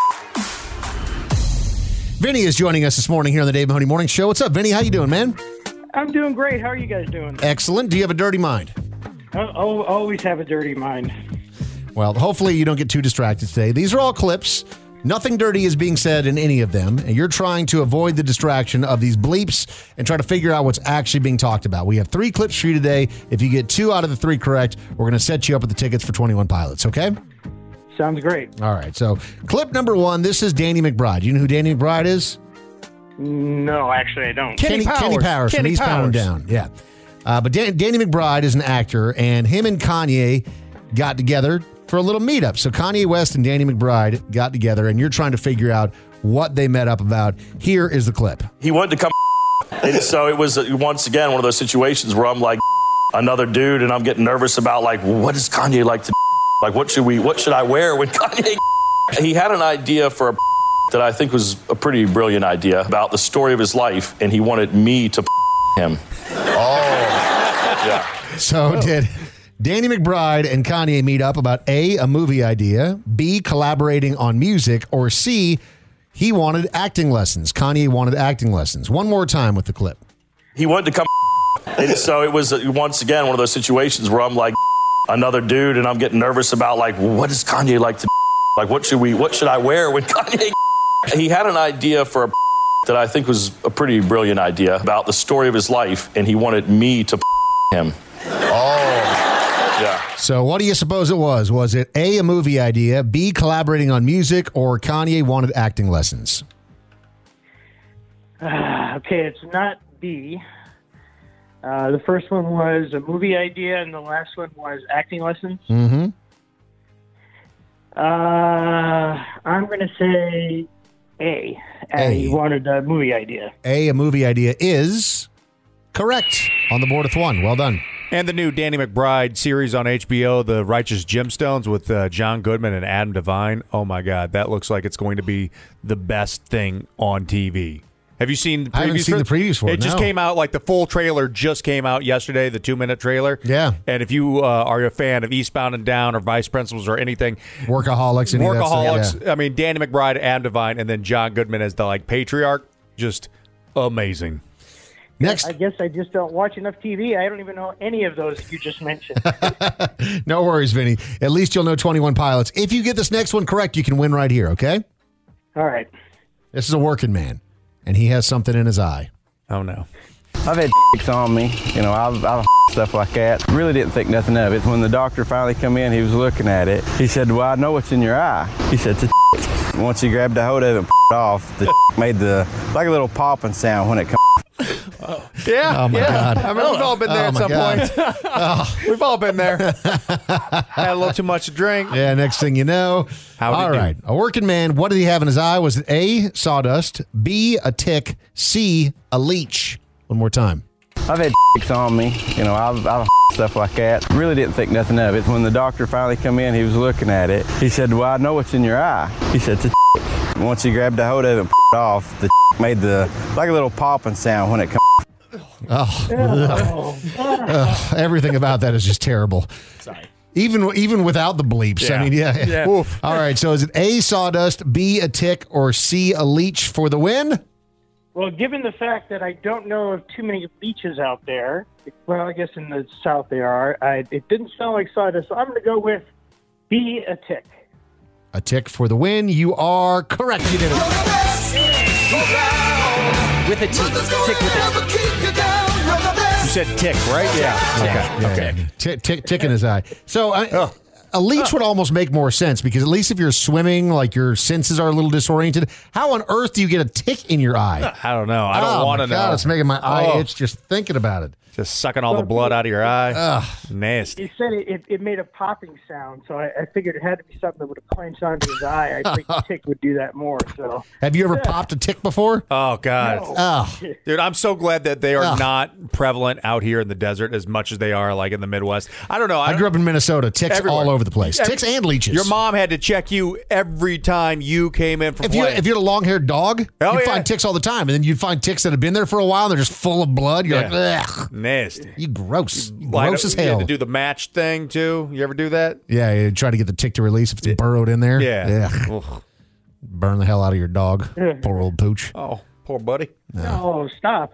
Vinny is joining us this morning here on the Dave Mahoney Morning Show. What's up, Vinny? How you doing, man? I'm doing great. How are you guys doing? Excellent. Do you have a dirty mind? I always have a dirty mind. Well, hopefully you don't get too distracted today. These are all clips. Nothing dirty is being said in any of them, and you're trying to avoid the distraction of these bleeps and try to figure out what's actually being talked about. We have three clips for you today. If you get two out of the three correct, we're going to set you up with the tickets for twenty-one Pilots, okay? Sounds great. All right, so clip number one, this is Danny McBride. You know who Danny McBride is? No, actually, I don't. Kenny Powers, Kenny Powers from Eastbound and Down. Yeah. Uh, but Dan- Danny McBride is an actor, and him and Kanye got together for a little meetup. So Kanye West and Danny McBride got together, and you're trying to figure out what they met up about. Here is the clip. He wanted to come, and so it was uh, once again one of those situations where I'm like another dude, and I'm getting nervous about like, well, what does Kanye like to like? What should we? What should I wear when Kanye? He had an idea for a that I think was a pretty brilliant idea about the story of his life, and he wanted me to him. Oh, yeah. So did Danny McBride and Kanye meet up about A, a movie idea, B, collaborating on music, or C, he wanted acting lessons. Kanye wanted acting lessons. One more time with the clip. He wanted to come, and so it was uh, once again one of those situations where I'm like another dude, and I'm getting nervous about like, well, what does Kanye like to like? What should we? What should I wear when Kanye? He had an idea for a that I think was a pretty brilliant idea about the story of his life, and he wanted me to him. Oh, yeah. So what do you suppose it was? Was it A, a movie idea, B, collaborating on music, or Kanye wanted acting lessons? Uh, okay, it's not B. Uh, the first one was a movie idea, and the last one was acting lessons. Mm-hmm. Uh, I'm going to say A. A. He wanted a movie idea. A, a movie idea is correct on the board with one. Well done. And the new Danny McBride series on H B O, The Righteous Gemstones, with uh, John Goodman and Adam Devine. Oh, my God. That looks like it's going to be the best thing on T V. Have you seen the previews? I haven't seen for the previews for it, It just no. came out, like the full trailer just came out yesterday, the two-minute trailer. Yeah. And if you uh, are a fan of Eastbound and Down or Vice Principals or anything. Workaholics. Any of that stuff, Workaholics. yeah. I mean, Danny McBride, Adam Devine, and then John Goodman as the like patriarch. Just amazing. Next. I guess I just don't watch enough T V. I don't even know any of those you just mentioned. No worries, Vinny. At least you'll know twenty-one Pilots. If you get this next one correct, you can win right here, okay? All right. This is a working man, and he has something in his eye. Oh, no. I've had on me, you know, I've, I've stuff like that. Really didn't think nothing of it. When the doctor finally come in, he was looking at it. He said, well, I know what's in your eye. He said, it's a once he grabbed a hold of it and off, the made the, like a little popping sound when it comes. Yeah. Oh, my yeah. God. I mean, we've all been there Oh, at my some God. point. Oh. We've all been there. Had a little too much to drink. Yeah, next thing you know. How'd he all do? right. A working man, what did he have in his eye? Was it A, sawdust, B, a tick, C, a leech? One more time. I've had on me, you know, I've, I've stuff like that. Really didn't think nothing of it. When the doctor finally come in, he was looking at it. He said, well, I know what's in your eye. He said, it's a once he grabbed a hold of it and off, the made the, like a little popping sound when it comes. Oh, Ugh, everything about that is just terrible. Sorry. Even even without the bleeps. Yeah. I mean, yeah. Yeah. Oof. All right. So is it A, sawdust, B, a tick, or C, a leech for the win? Well, given the fact that I don't know of too many beaches out there, well, I guess in the south there are, I, it didn't sound like sawdust, so I'm going to go with B, a tick. A tick for the win. You are correct. You did it. With a T. Tick with a T. You said tick, right? Yeah. Okay. Yeah, Okay. yeah. Tick, tick, tick in his eye. So I, a leech would almost make more sense because at least if you're swimming, like your senses are a little disoriented. How on earth do you get a tick in your eye? I don't know. I don't Oh, want to my God, know. It's making my eye Oh. itch just thinking about it. Just sucking all the blood out of your eye. Ugh. Nasty. He said it, it, it made a popping sound, so I, I figured it had to be something that would have clenched onto his eye. I think the tick would do that more. So, Have you ever popped a tick before? Oh, God. No. Oh. Dude, I'm so glad that they are Ugh. not prevalent out here in the desert as much as they are like in the Midwest. I don't know. I grew up in Minnesota. Ticks Everywhere. all over the place. Every- Ticks and leeches. Your mom had to check you every time you came in from If you play. if you had a long haired dog, Oh, you'd yeah. find ticks all the time, and then you'd find ticks that have been there for a while. And they're just full of blood. You're Yeah. like, ugh, Nasty. you gross, Line gross up- as You had hell. to do the match thing, too. You ever do that? Yeah, you try to get the tick to release if it's burrowed in there. Yeah. Ugh. Ugh. Burn the hell out of your dog. Poor old pooch. Oh, poor buddy. no, stop.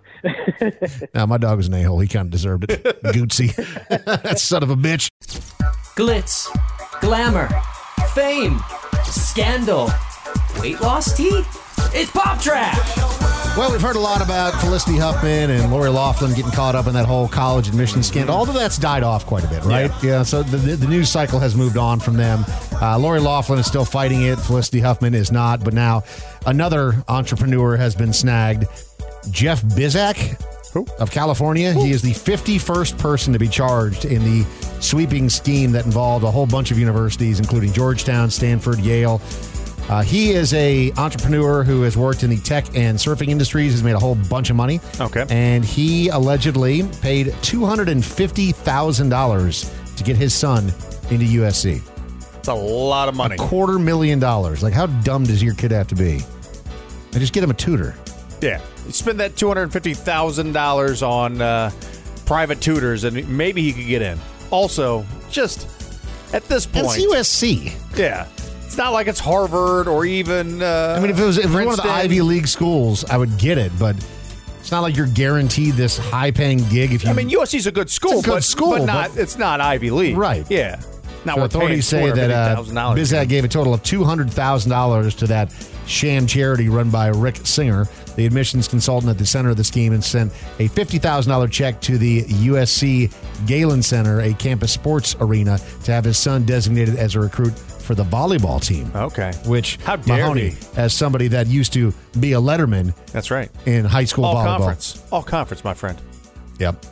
Now my dog was an a hole. He kind of deserved it. Gootsy, that son of a bitch. Glitz, glamour, fame, scandal, weight loss tea. It's Pop Trash. Well, we've heard a lot about Felicity Huffman and Lori Loughlin getting caught up in that whole college admission scandal. Although that's died off quite a bit, right? Yeah. yeah so the, the news cycle has moved on from them. Uh, Lori Loughlin is still fighting it. Felicity Huffman is not. But now another entrepreneur has been snagged. Jeff Bizak of California. He is the fifty-first person to be charged in the sweeping scheme that involved a whole bunch of universities, including Georgetown, Stanford, Yale. Uh, he is a entrepreneur who has worked in the tech and surfing industries, has made a whole bunch of money. Okay. And he allegedly paid two hundred fifty thousand dollars to get his son into U S C. It's a lot of money. A quarter million dollars. Like, how dumb does your kid have to be? And just get him a tutor. Yeah. You spend that two hundred fifty thousand dollars on uh, private tutors, and maybe he could get in. Also, just at this point. It's U S C. Yeah. It's not like it's Harvard or even. Uh, I mean, if it was, if it was one of the Princeton. Ivy League schools, I would get it, but it's not like you're guaranteed this high-paying gig. If you, I mean, U S C's a good school, It's a good but, school, but not. but- it's not Ivy League, Right. Yeah. Now So we're authorities say that uh, Bizak gave a total of two hundred thousand dollars to that sham charity run by Rick Singer, the admissions consultant at the center of the scheme, and sent a fifty thousand dollars check to the U S C Galen Center, a campus sports arena, to have his son designated as a recruit for the volleyball team. Okay. Which, How dare Mahoney, he. as somebody that used to be a letterman That's right. in high school All volleyball. conference. All conference, my friend. Yep.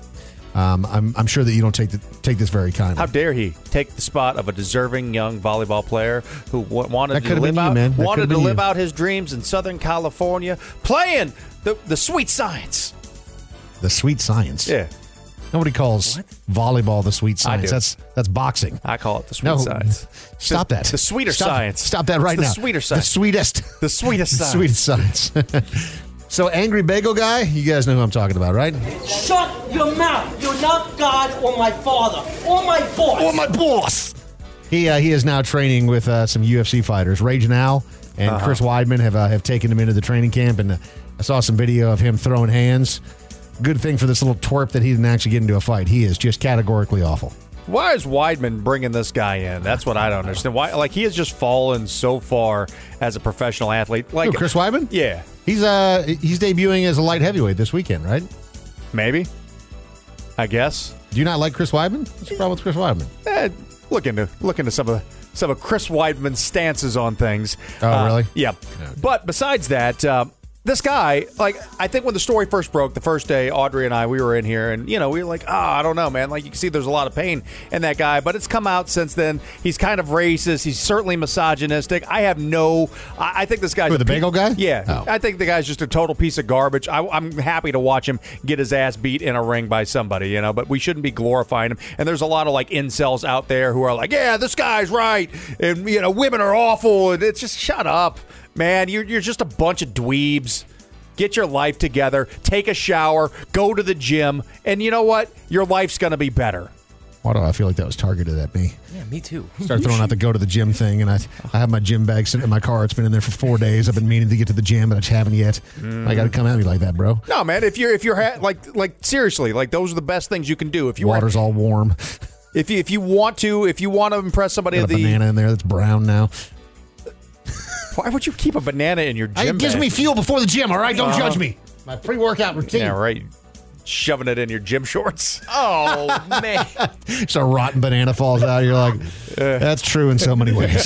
um, I'm, I'm sure that you don't take the, take this very kindly. How dare he take the spot of a deserving young volleyball player who w- wanted That to could've live been you, out man. That wanted could've to been live you. out his dreams in Southern California, playing the the sweet science. The sweet science. Yeah. Nobody calls volleyball the sweet I science. do. That's that's boxing. I call it the sweet No, science. Stop The- that. the sweeter Stop- science. Stop that right It's the now. sweeter The science. sweetest. The sweetest the science. sweetest science. So, Angry Bagel Guy, you guys know who I'm talking about, right? Shut your mouth. You're not God or my father or my boss. Or my boss. He uh, he is now training with uh, some U F C fighters. Raging Al and Uh-huh. Chris Weidman have uh, have taken him into the training camp, and uh, I saw some video of him throwing hands. Good thing for this little twerp that he didn't actually get into a fight. He is just categorically awful. Why is Weidman bringing this guy in? That's what I don't understand. Why? Like, he has just fallen so far as a professional athlete. Like Who, Chris Weidman? Yeah, He's uh he's debuting as a light heavyweight this weekend, right? maybe. I guess. Do you not like Chris Weidman? What's the problem with Chris Weidman? Eh, look into look into some of some of Chris Weidman's stances on things. Oh, Uh, really? Yeah. But besides that, uh, this guy, like, I think when the story first broke, the first day, Audrey and I, we were in here, and, you know, we were like, oh, I don't know, man. Like, you can see there's a lot of pain in that guy, but it's come out since then. He's kind of racist. He's certainly misogynistic. I have no, I, I think this guy's Who, a the pe- bagel guy? Yeah. Oh. I think the guy's just a total piece of garbage. I, I'm happy to watch him get his ass beat in a ring by somebody, you know, but we shouldn't be glorifying him. And there's a lot of, like, incels out there who are like, yeah, this guy's right, and, you know, women are awful, and it's just, shut up, man. You're, you're just a bunch of dweebs. Get your life together, take a shower, go to the gym, and you know what? Your life's going to be better. Why do I feel like that was targeted at me? Yeah, me too. Start throwing out the go to the gym thing, and I I have my gym bag sitting in my car. It's been in there for four days. I've been meaning to get to the gym, but I just haven't yet. I got to come at me like that, bro. No, man, if you're if you're ha- like like seriously, like those are the best things you can do. If you Water's all warm. if you if you want to if you want to impress somebody Got at a the banana in there that's brown now. Why would you keep a banana in your gym? It gives bag? me fuel before the gym, all right? Don't Uh-huh. judge me. My pre-workout routine. Yeah, right. Shoving it in your gym shorts. Oh, man. So a rotten banana falls out. You're like, that's true in so many ways.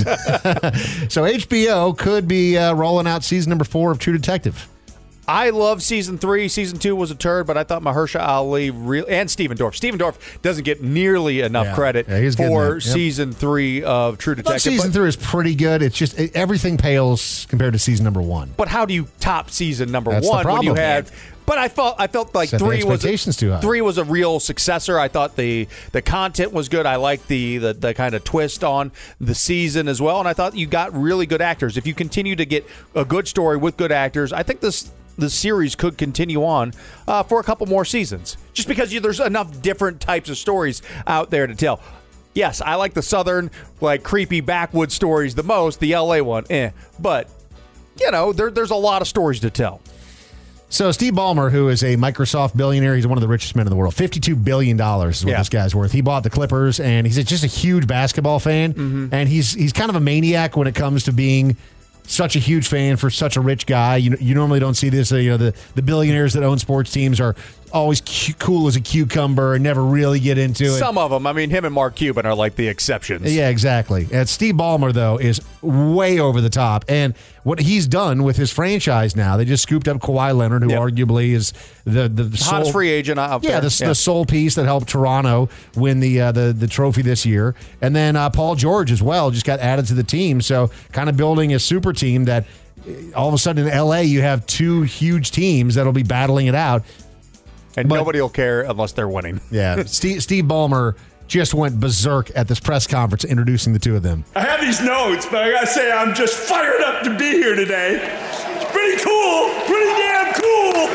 So H B O could be uh, rolling out season number four of True Detective. I love season three. Season two was a turd, but I thought Mahershala Ali re- and Steven Dorff. Steven Dorff doesn't get nearly enough Yeah. credit Yeah, he's getting for that. Yep. season three of True I thought Detective. season but, three is pretty good. It's just it, everything pales compared to season number one. but how do you top season number That's the one when you problem. had? But I felt I felt like Set the three was expectations too high. three was a real successor. I thought the the content was good. I liked the, the the kind of twist on the season as well, and I thought you got really good actors. If you continue to get a good story with good actors, I think this. The series could continue on uh, for a couple more seasons, just because you, there's enough different types of stories out there to tell. Yes, I like the southern, like creepy backwoods stories the most. The L A one, eh, but you know, there, there's a lot of stories to tell. So Steve Ballmer, who is a Microsoft billionaire, he's one of the richest men in the world. fifty-two billion dollars is what Yeah. this guy's worth. He bought the Clippers, and he's just a huge basketball fan. Mm-hmm. And he's he's kind of a maniac when it comes to being such a huge fan for such a rich guy. You you normally don't see this. Uh, you know, the, the billionaires that own sports teams are always cu- cool as a cucumber and never really get into it. Some of them, I mean, him and Mark Cuban are like the exceptions. Yeah, exactly. And Steve Ballmer, though, is way over the top. And what he's done with his franchise now, they just scooped up Kawhi Leonard, who Yep. arguably is the the Hottest sole, free agent out yeah, there. the, the sole piece that helped Toronto win the uh, the the trophy this year. And then uh, Paul George as well just got added to the team. So kind of building a super team that uh, all of a sudden in L A you have two huge teams that'll be battling it out. And But- nobody will care unless they're winning. Yeah, Steve, Steve Ballmer just went berserk at this press conference introducing the two of them. I have these notes, but I gotta say, I'm just fired up to be here today. It's pretty cool, pretty damn cool.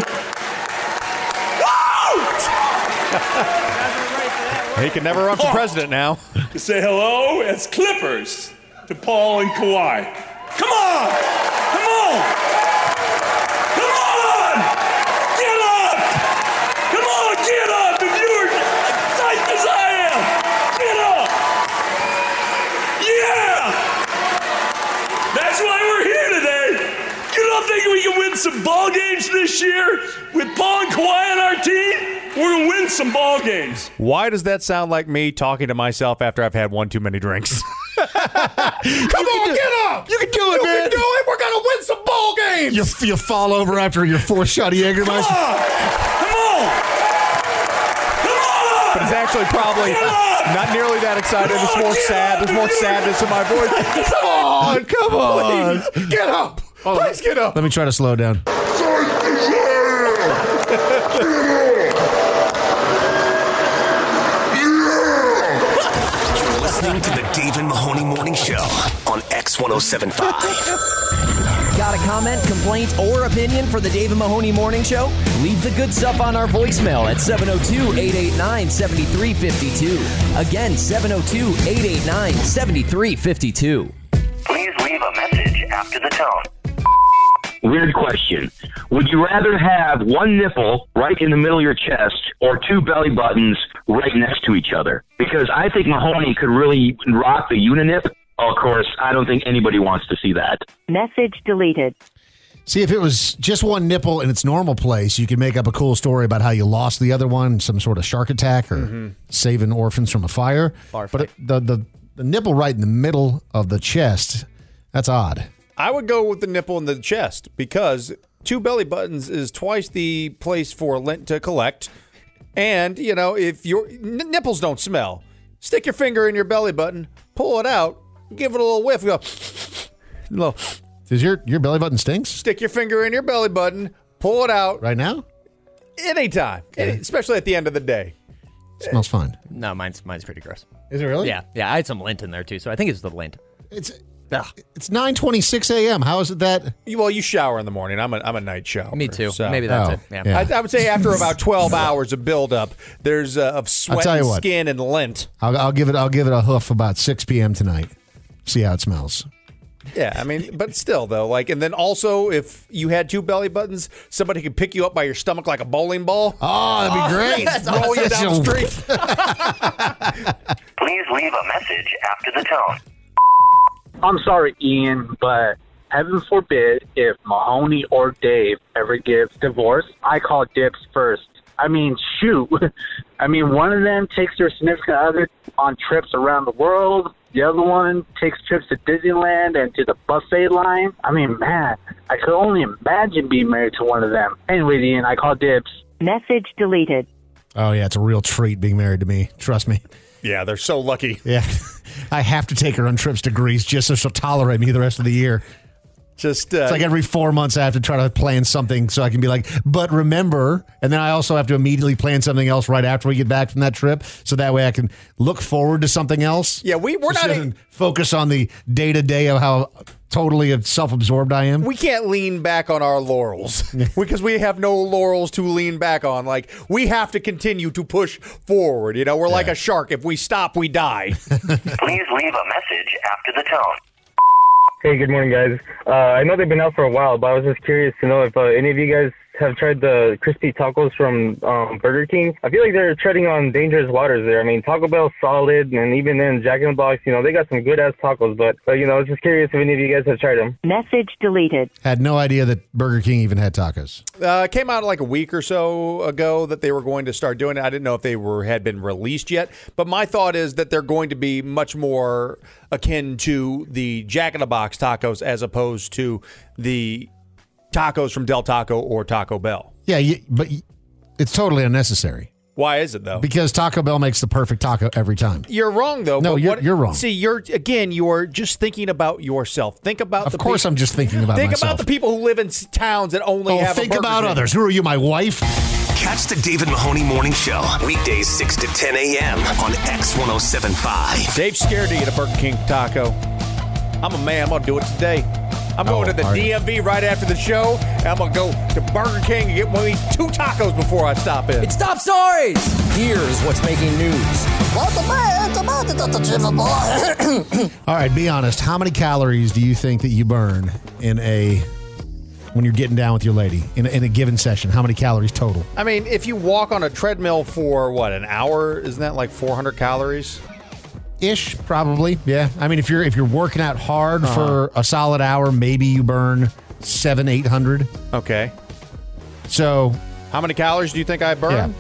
Woo! He can never run for president now. To say hello as Clippers to Paul and Kawhi. Come on! Come on! Come on! Get up! Come on, get up! If you're psyched as I am, get up! Yeah! That's why we're here today. You don't think we can win some ball games this year with Paul and Kawhi on our team? We're gonna win some ball games. Why does that sound like me talking to myself after I've had one too many drinks? Come on, get up! You can do it, You man! can do it! We're going to win some ball games! You, you fall over after your fourth shot of Jägermeister. Come on! Come on! Come but it's actually probably not nearly that excited. It's more sad. There's more sadness in my voice. Come on, come on. Please, get up. Please get up. Let me try to slow down. You're listening to the Dave and Mahoney Morning Show on X one oh seven point five. Got a comment, complaint, or opinion for the Dave and Mahoney Morning Show? Leave the good stuff on our voicemail at seven oh two, eight eight nine, seven three five two. Again, seven oh two, eight eight nine, seven three five two. Please leave a message after the tone. Weird question. Would you rather have one nipple right in the middle of your chest or two belly buttons right next to each other? Because I think Mahoney could really rock the uninip. Of course, I don't think anybody wants to see that. Message deleted. See, if it was just one nipple in its normal place, you could make up a cool story about how you lost the other one, some sort of shark attack or Mm-hmm. saving orphans from a fire. Barf. But it, the, the, the nipple right in the middle of the chest, that's odd. I would go with the nipple in the chest because two belly buttons is twice the place for lint to collect. And, you know, if your n- nipples don't smell, stick your finger in your belly button, pull it out, give it a little whiff, go, little, Does your, your belly button stinks? stick your finger in your belly button, pull it out. Right now? Anytime, Any, especially at the end of the day. Smells fine. No, mine's mine's pretty gross. Is it really? Yeah, yeah. I had some lint in there too, so I think it's the lint. It's it's nine twenty-six a.m. How is it that? Well, you shower in the morning. I'm a I'm a night shower. Me too. so- Maybe that's Oh, it. Yeah. yeah. I, I would say after about twelve hours of buildup, there's uh, of sweat tell you and what. skin and lint. I'll, I'll give it. I'll give it a hoof about six p.m. tonight. See how it smells. Yeah, I mean, but still though, like, and then also if you had two belly buttons, somebody could pick you up by your stomach like a bowling ball. Oh, that'd be great. Yes, roll you down the street. Please leave a message after the tone. I'm sorry, Ian, but heaven forbid if Mahoney or Dave ever gives divorce, I call dibs first. I mean, shoot. I mean, one of them takes their significant other on trips around the world. The other one takes trips to Disneyland and to the buffet line. I mean, man, I could only imagine being married to one of them. Anyway, Ian, I call dibs. Message deleted. Oh yeah, it's a real treat being married to me. Trust me. Yeah, they're so lucky. Yeah, I have to take her on trips to Greece just so she'll tolerate me the rest of the year. Just uh, It's like every four months I have to try to plan something so I can be like, but remember, and then I also have to immediately plan something else right after we get back from that trip, so that way I can look forward to something else. Yeah, we we're So she not. doesn't focus on the day to day of how totally self-absorbed I am. We can't lean back on our laurels because we have no laurels to lean back on. Like, we have to continue to push forward. You know, we're like a shark. If we stop, we die. Please leave a message after the tone. Hey, good morning, guys. Uh, I know they've been out for a while, but I was just curious to know if uh, any of you guys have tried the crispy tacos from um, Burger King. I feel like they're treading on dangerous waters there. I mean, Taco Bell's solid, and even then, Jack in the Box, you know, they got some good-ass tacos, but, uh, you know, I was just curious if any of you guys have tried them. Message deleted. Had no idea that Burger King even had tacos. Uh, it came out like a week or so ago that they were going to start doing it. I didn't know if they were had been released yet, but my thought is that they're going to be much more akin to the Jack in the Box tacos as opposed to the tacos from Del Taco or Taco Bell. Yeah, you, but y- it's totally unnecessary. Why is it though? Because Taco Bell makes the perfect taco every time. You're wrong though. No, but you're- what- you're wrong. See, you're again, you're just thinking about yourself. Think about Of the course peop- I'm just thinking about Think myself. about the people who live in s- towns that only Oh, have a think Burger about King. others. Who are you, my wife? Catch the David Mahoney Morning Show weekdays six to ten a.m. on X one oh seven point five. Dave's scared to eat a Burger King taco. I'm a man. I'm going to do it today. I'm Oh, going to the are you? D M V right after the show, and I'm going to go to Burger King and get one of these two tacos before I stop in. It's top stories. Here's what's making news. All right, be honest. How many calories do you think that you burn in a when you're getting down with your lady in a, in a given session? How many calories total? I mean, if you walk on a treadmill for, what, an hour, isn't that like four hundred calories? Ish, probably. Yeah. I mean, if you're if you're working out hard Uh-huh. for a solid hour, maybe you burn seven, eight hundred. Okay. So, how many calories do you think I burn? Yeah.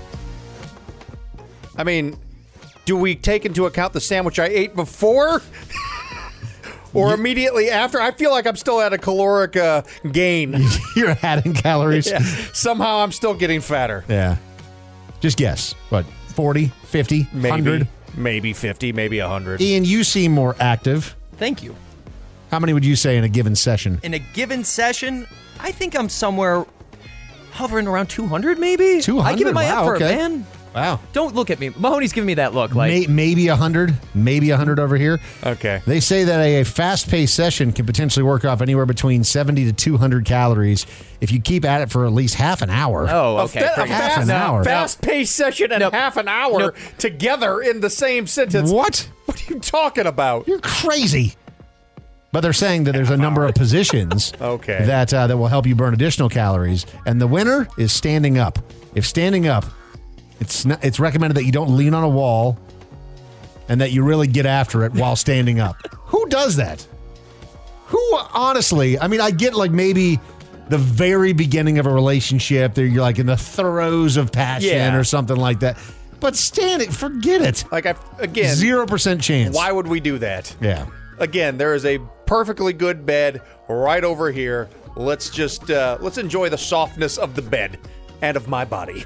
I mean, do we take into account the sandwich I ate before? Or immediately after? I feel like I'm still at a caloric uh, gain. You're adding calories. Yeah. Somehow I'm still getting fatter. Yeah. Just guess. What? forty, fifty, maybe, one hundred? Maybe fifty, maybe one hundred. Ian, you seem more active. Thank you. How many would you say in a given session? In a given session, I think I'm somewhere hovering around two hundred, maybe. two hundred? I give it my Wow, effort, okay. man. Wow. Don't look at me. Mahoney's giving me that look. Like May, maybe one hundred, maybe one hundred over here. Okay. They say that a, a fast-paced session can potentially work off anywhere between seventy to two hundred calories if you keep at it for at least half an hour. Oh, okay. A, fa- a half fast, an hour. Fast-paced session and Nope. half an hour Nope. together in the same sentence. What? What are you talking about? You're crazy. But they're saying that there's a number of positions Okay. that uh, that will help you burn additional calories, and the winner is standing up. If standing up, it's not, it's recommended that you don't lean on a wall, and that you really get after it while standing up. Who does that? Who honestly? I mean, I get like maybe the very beginning of a relationship, there you're like in the throes of passion Yeah. or something like that. But standing, forget it. Like I again, Zero percent chance. Why would we do that? Yeah. Again, there is a perfectly good bed right over here. Let's just uh, let's enjoy the softness of the bed and of my body.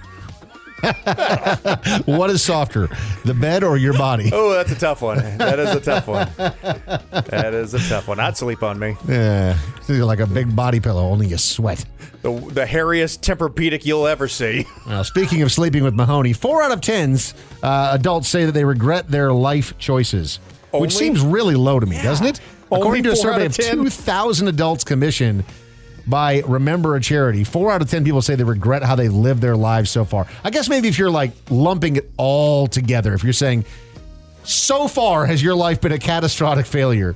What is softer, the bed or your body? Oh, that's a tough one. That is a tough one. That is a tough one. I'd sleep on me. Yeah, you're like a big body pillow, only you sweat. The, the hairiest Tempur-Pedic you'll ever see. Now, speaking of sleeping with Mahoney, four out of tens uh, adults say that they regret their life choices, Only? which seems really low to me, doesn't it? Only According to a four survey out of of ten? two thousand adults commissioned by Remember a Charity, four out of ten people say they regret how they lived their lives so far. I guess maybe if you're like lumping it all together, if you're saying, so far has your life been a catastrophic failure,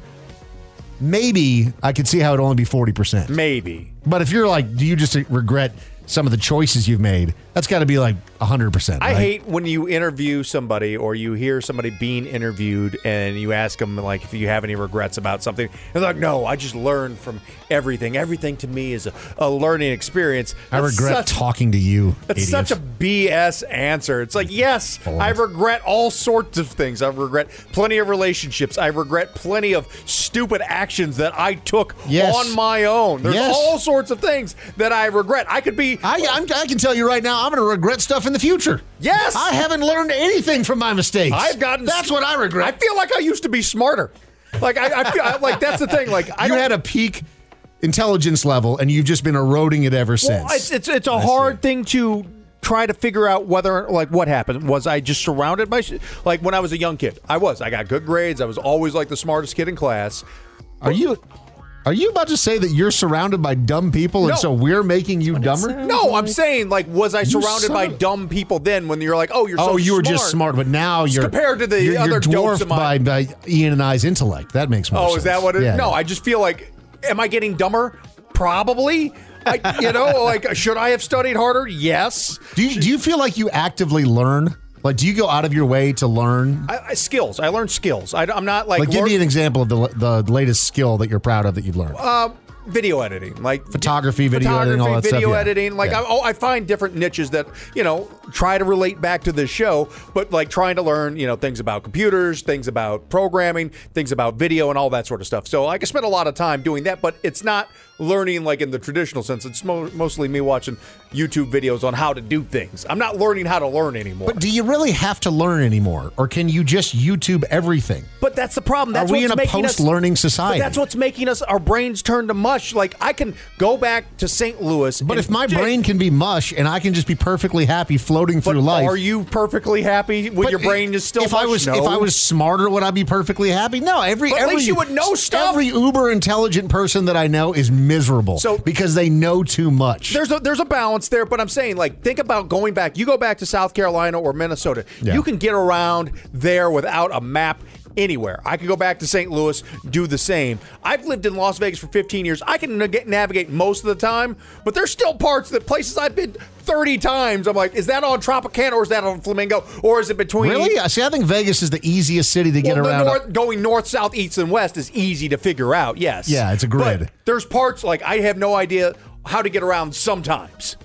maybe I could see how it'd only be forty percent. Maybe. But if you're like, do you just regret some of the choices you've made? That's got to be like one hundred percent. I right? hate when you interview somebody or you hear somebody being interviewed and you ask them, like, if you have any regrets about something. And they're like, no, I just learned from everything. Everything to me is a, a learning experience. I That's regret such, talking to you. That's idiot. such a B S answer. It's like, yes, I regret all sorts of things. I regret plenty of relationships. I regret plenty of stupid actions that I took Yes. on my own. There's Yes. all sorts of things that I regret. I could be... I, I'm, I can tell you right now, I'm going to regret stuff in the future. Yes! I haven't learned anything from my mistakes. I've gotten... That's what I regret. I feel like I used to be smarter. Like, I, I feel I, like that's the thing. Like, I you don't, had a peak intelligence level, and you've just been eroding it ever since. Well, it's it's, it's a hard thing to try to figure out whether, like, what happened. Was I just surrounded by, sh- like, when I was a young kid? I was. I got good grades. I was always, like, the smartest kid in class. Are you... Are you about to say that you're surrounded by dumb people No. and so we're making you dumber? No, I'm saying, like, was I You surrounded by son- dumb people then when you're like, oh, you're so Oh, you were smart. just smart, but now you're compared to the you're, other you're dopes dwarfed in my- by, by Ian and I's intellect. That makes more Oh, sense. is that what it is? Yeah. No, I just feel like, am I getting dumber? Probably. I, you know, like, should I have studied harder? Yes. Do you, do you feel like you actively learn? Like, do you go out of your way to learn? I, I, skills. I learned skills. I, I'm not like. Like, give lear- me an example of the the latest skill that you're proud of that you've learned. Uh, video editing, like Photography, video photography, editing, all that video stuff, yeah. editing. Like Yeah. I, oh, I find different niches that you know try to relate back to this show, but like trying to learn you know things about computers, things about programming, things about video, and all that sort of stuff. So I can spend a lot of time doing that, but it's not learning like in the traditional sense. It's mo- mostly me watching YouTube videos on how to do things. I'm not learning how to learn anymore. But do you really have to learn anymore, or can you just YouTube everything? But that's the problem. That's Are we what's in a making us- post-learning society? But that's what's making us our brains turn to mush. Like I can go back to Saint Louis. But and if my j- brain can be mush and I can just be perfectly happy floating but through life, are you perfectly happy when But your brain is still if mush? I was No. if I was smarter, would I be perfectly happy? No, every But at every least you would know stuff. Every uber intelligent person that I know is miserable So- because they know too much. There's a there's a balance there, but I'm saying like think about going back. You go back to South Carolina or Minnesota. Yeah. You can get around there without a map anywhere. I could go back to Saint Louis, do the same. I've lived in Las Vegas for fifteen years. I can nag- navigate most of the time, but there's still parts that places I've been thirty times. I'm like, is that on Tropicana or is that on Flamingo or is it between? Really? See, I think Vegas is the easiest city to get Well, the around. north, going north, south, east, and west is easy to figure out. Yes. Yeah, it's a grid. But there's parts like I have no idea how to get around sometimes.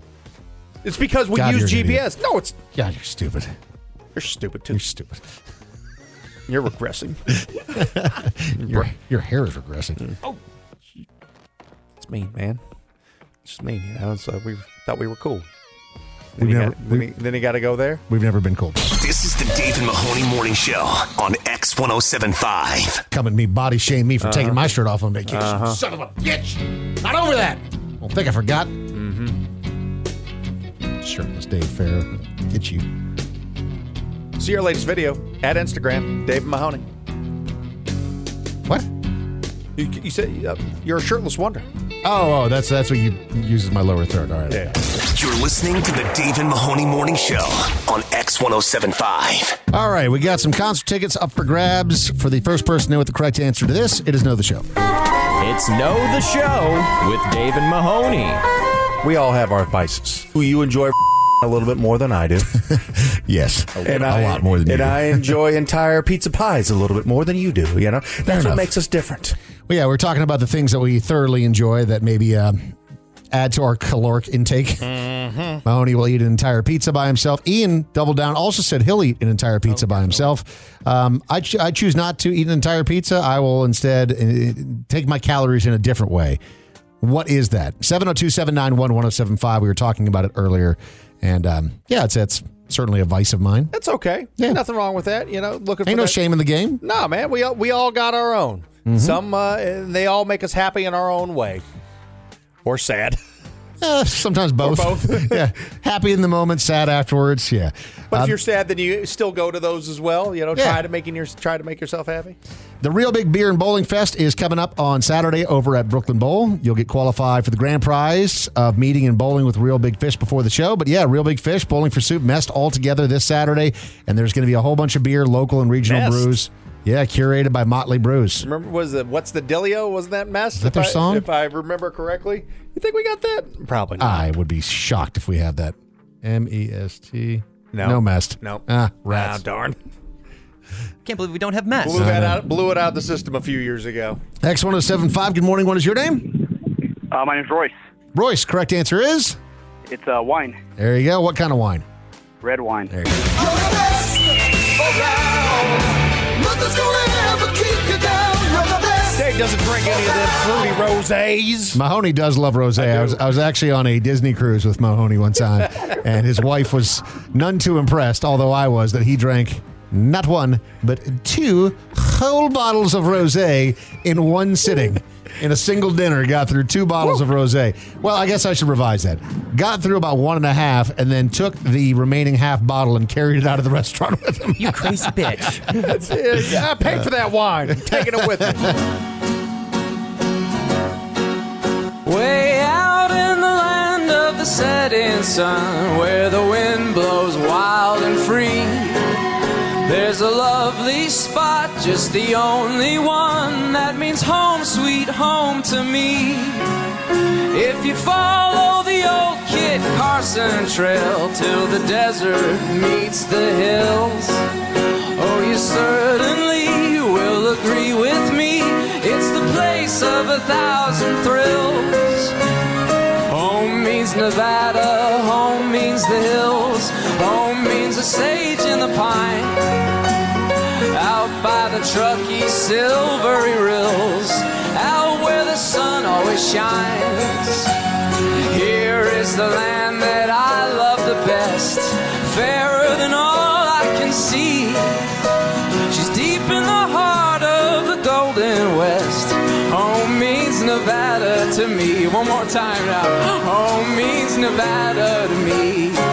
It's because we God, use you're an G P S. No, it's God, you're stupid. you're stupid too. You're stupid. You're regressing. Your your hair is regressing. Oh, it's mean, man. It's just mean. You know, it's like we thought we were cool. Then We've you never- got, then, he, then he got to go there. We've never been cold. This is the Dave and Mahoney Morning Show on X one oh seven point five. Come at me, body shame me for Uh-huh. taking my shirt off on vacation. Uh-huh. Son of a bitch! Not over that. Don't think I forgot. Mm-hmm. Shirtless Dave Farrah. Get you. See your latest video at Instagram, Dave and Mahoney. What? You, you said uh, you're a shirtless wonder. Oh, oh, that's that's what you use as my lower third. All right. Yeah. You're listening to the Dave and Mahoney Morning Show on X one oh seven point five. All right, we got some concert tickets up for grabs. For the first person to know what the correct answer to this, it is Know the Show. It's Know the Show with Dave and Mahoney. We all have our vices. Who you enjoy a little bit more than I do. Yes, and a I, lot more than you And do. I enjoy entire pizza pies a little bit more than you do. You know, that's what enough. makes us different. Well, yeah, we're talking about the things that we thoroughly enjoy that maybe uh, add to our caloric intake. Mm-hmm. Mahoney will eat an entire pizza by himself. Ian doubled down, also said he'll eat an entire pizza by himself. Um, I, ch- I choose not to eat an entire pizza. I will instead uh, take my calories in a different way. What is that? seven oh two, seven nine one, one oh seven five. We were talking about it earlier. And um, yeah, it's, it's certainly a vice of mine. That's okay. Yeah. Nothing wrong with that. You know, looking for Ain't no that- shame in the game. No, man. We all, we all got our own. Mhm. Some uh, they all make us happy in our own way, or sad. Uh, sometimes both. Or both. Yeah, happy in the moment, sad afterwards. Yeah, But Um, if you're sad, then you still go to those as well. You know, Yeah. try to making your try to make yourself happy. the Real Big Beer and Bowling Fest is coming up on Saturday over at Brooklyn Bowl. You'll get qualified for the grand prize of meeting and bowling with Real Big Fish before the show. But yeah, Real Big Fish, Bowling for Soup, Mest all together this Saturday, and there's going to be a whole bunch of beer, local and regional Mest? brews. Yeah, curated by Motley Brews. Remember, was it what's the Dealio? Wasn't that mess? Is that if their I, song? If I remember correctly, you think we got that? Probably not. I would be shocked if we had that. M E S T. No. No Mest. No. Ah, Ah, rats. darn. Can't believe we don't have mess. Blew that out. Blew it out of the system a few years ago. X one oh seven point five, good morning. What is your name? Uh, my name's Royce. Royce, correct answer is? It's uh, wine, There you go. What kind of wine? red wine. There you go. Dave doesn't drink any of them fruity rosés. Mahoney does love rosé. I, I was I was actually on a Disney cruise with Mahoney one time, and his wife was none too impressed, although I was, that he drank not one, but two whole bottles of rosé in one sitting. In a single dinner, got through two bottles of rosé. Well, I guess I should revise that. Got through about one and a half, and then took the remaining half bottle and carried it out of the restaurant with him. You crazy bitch. That's it. I paid for that wine. I'm taking it with me. Way out in the land of the setting sun, where the wind blows wild and free, there's a lovely spot, just the only one that means home, sweet home to me. If you follow the old Kit Carson trail till the desert meets the hills, oh, you certainly will agree with me, it's the place of a thousand thrills. Home means Nevada, home means the hills, home means a sage in the pine, out by the Truckee silvery rills, out where the sun always shines. Here is the land that I love the best, fairer than all I can see. She's deep in the heart of the Golden West. Home means Nevada to me. One more time now. Home means Nevada to me.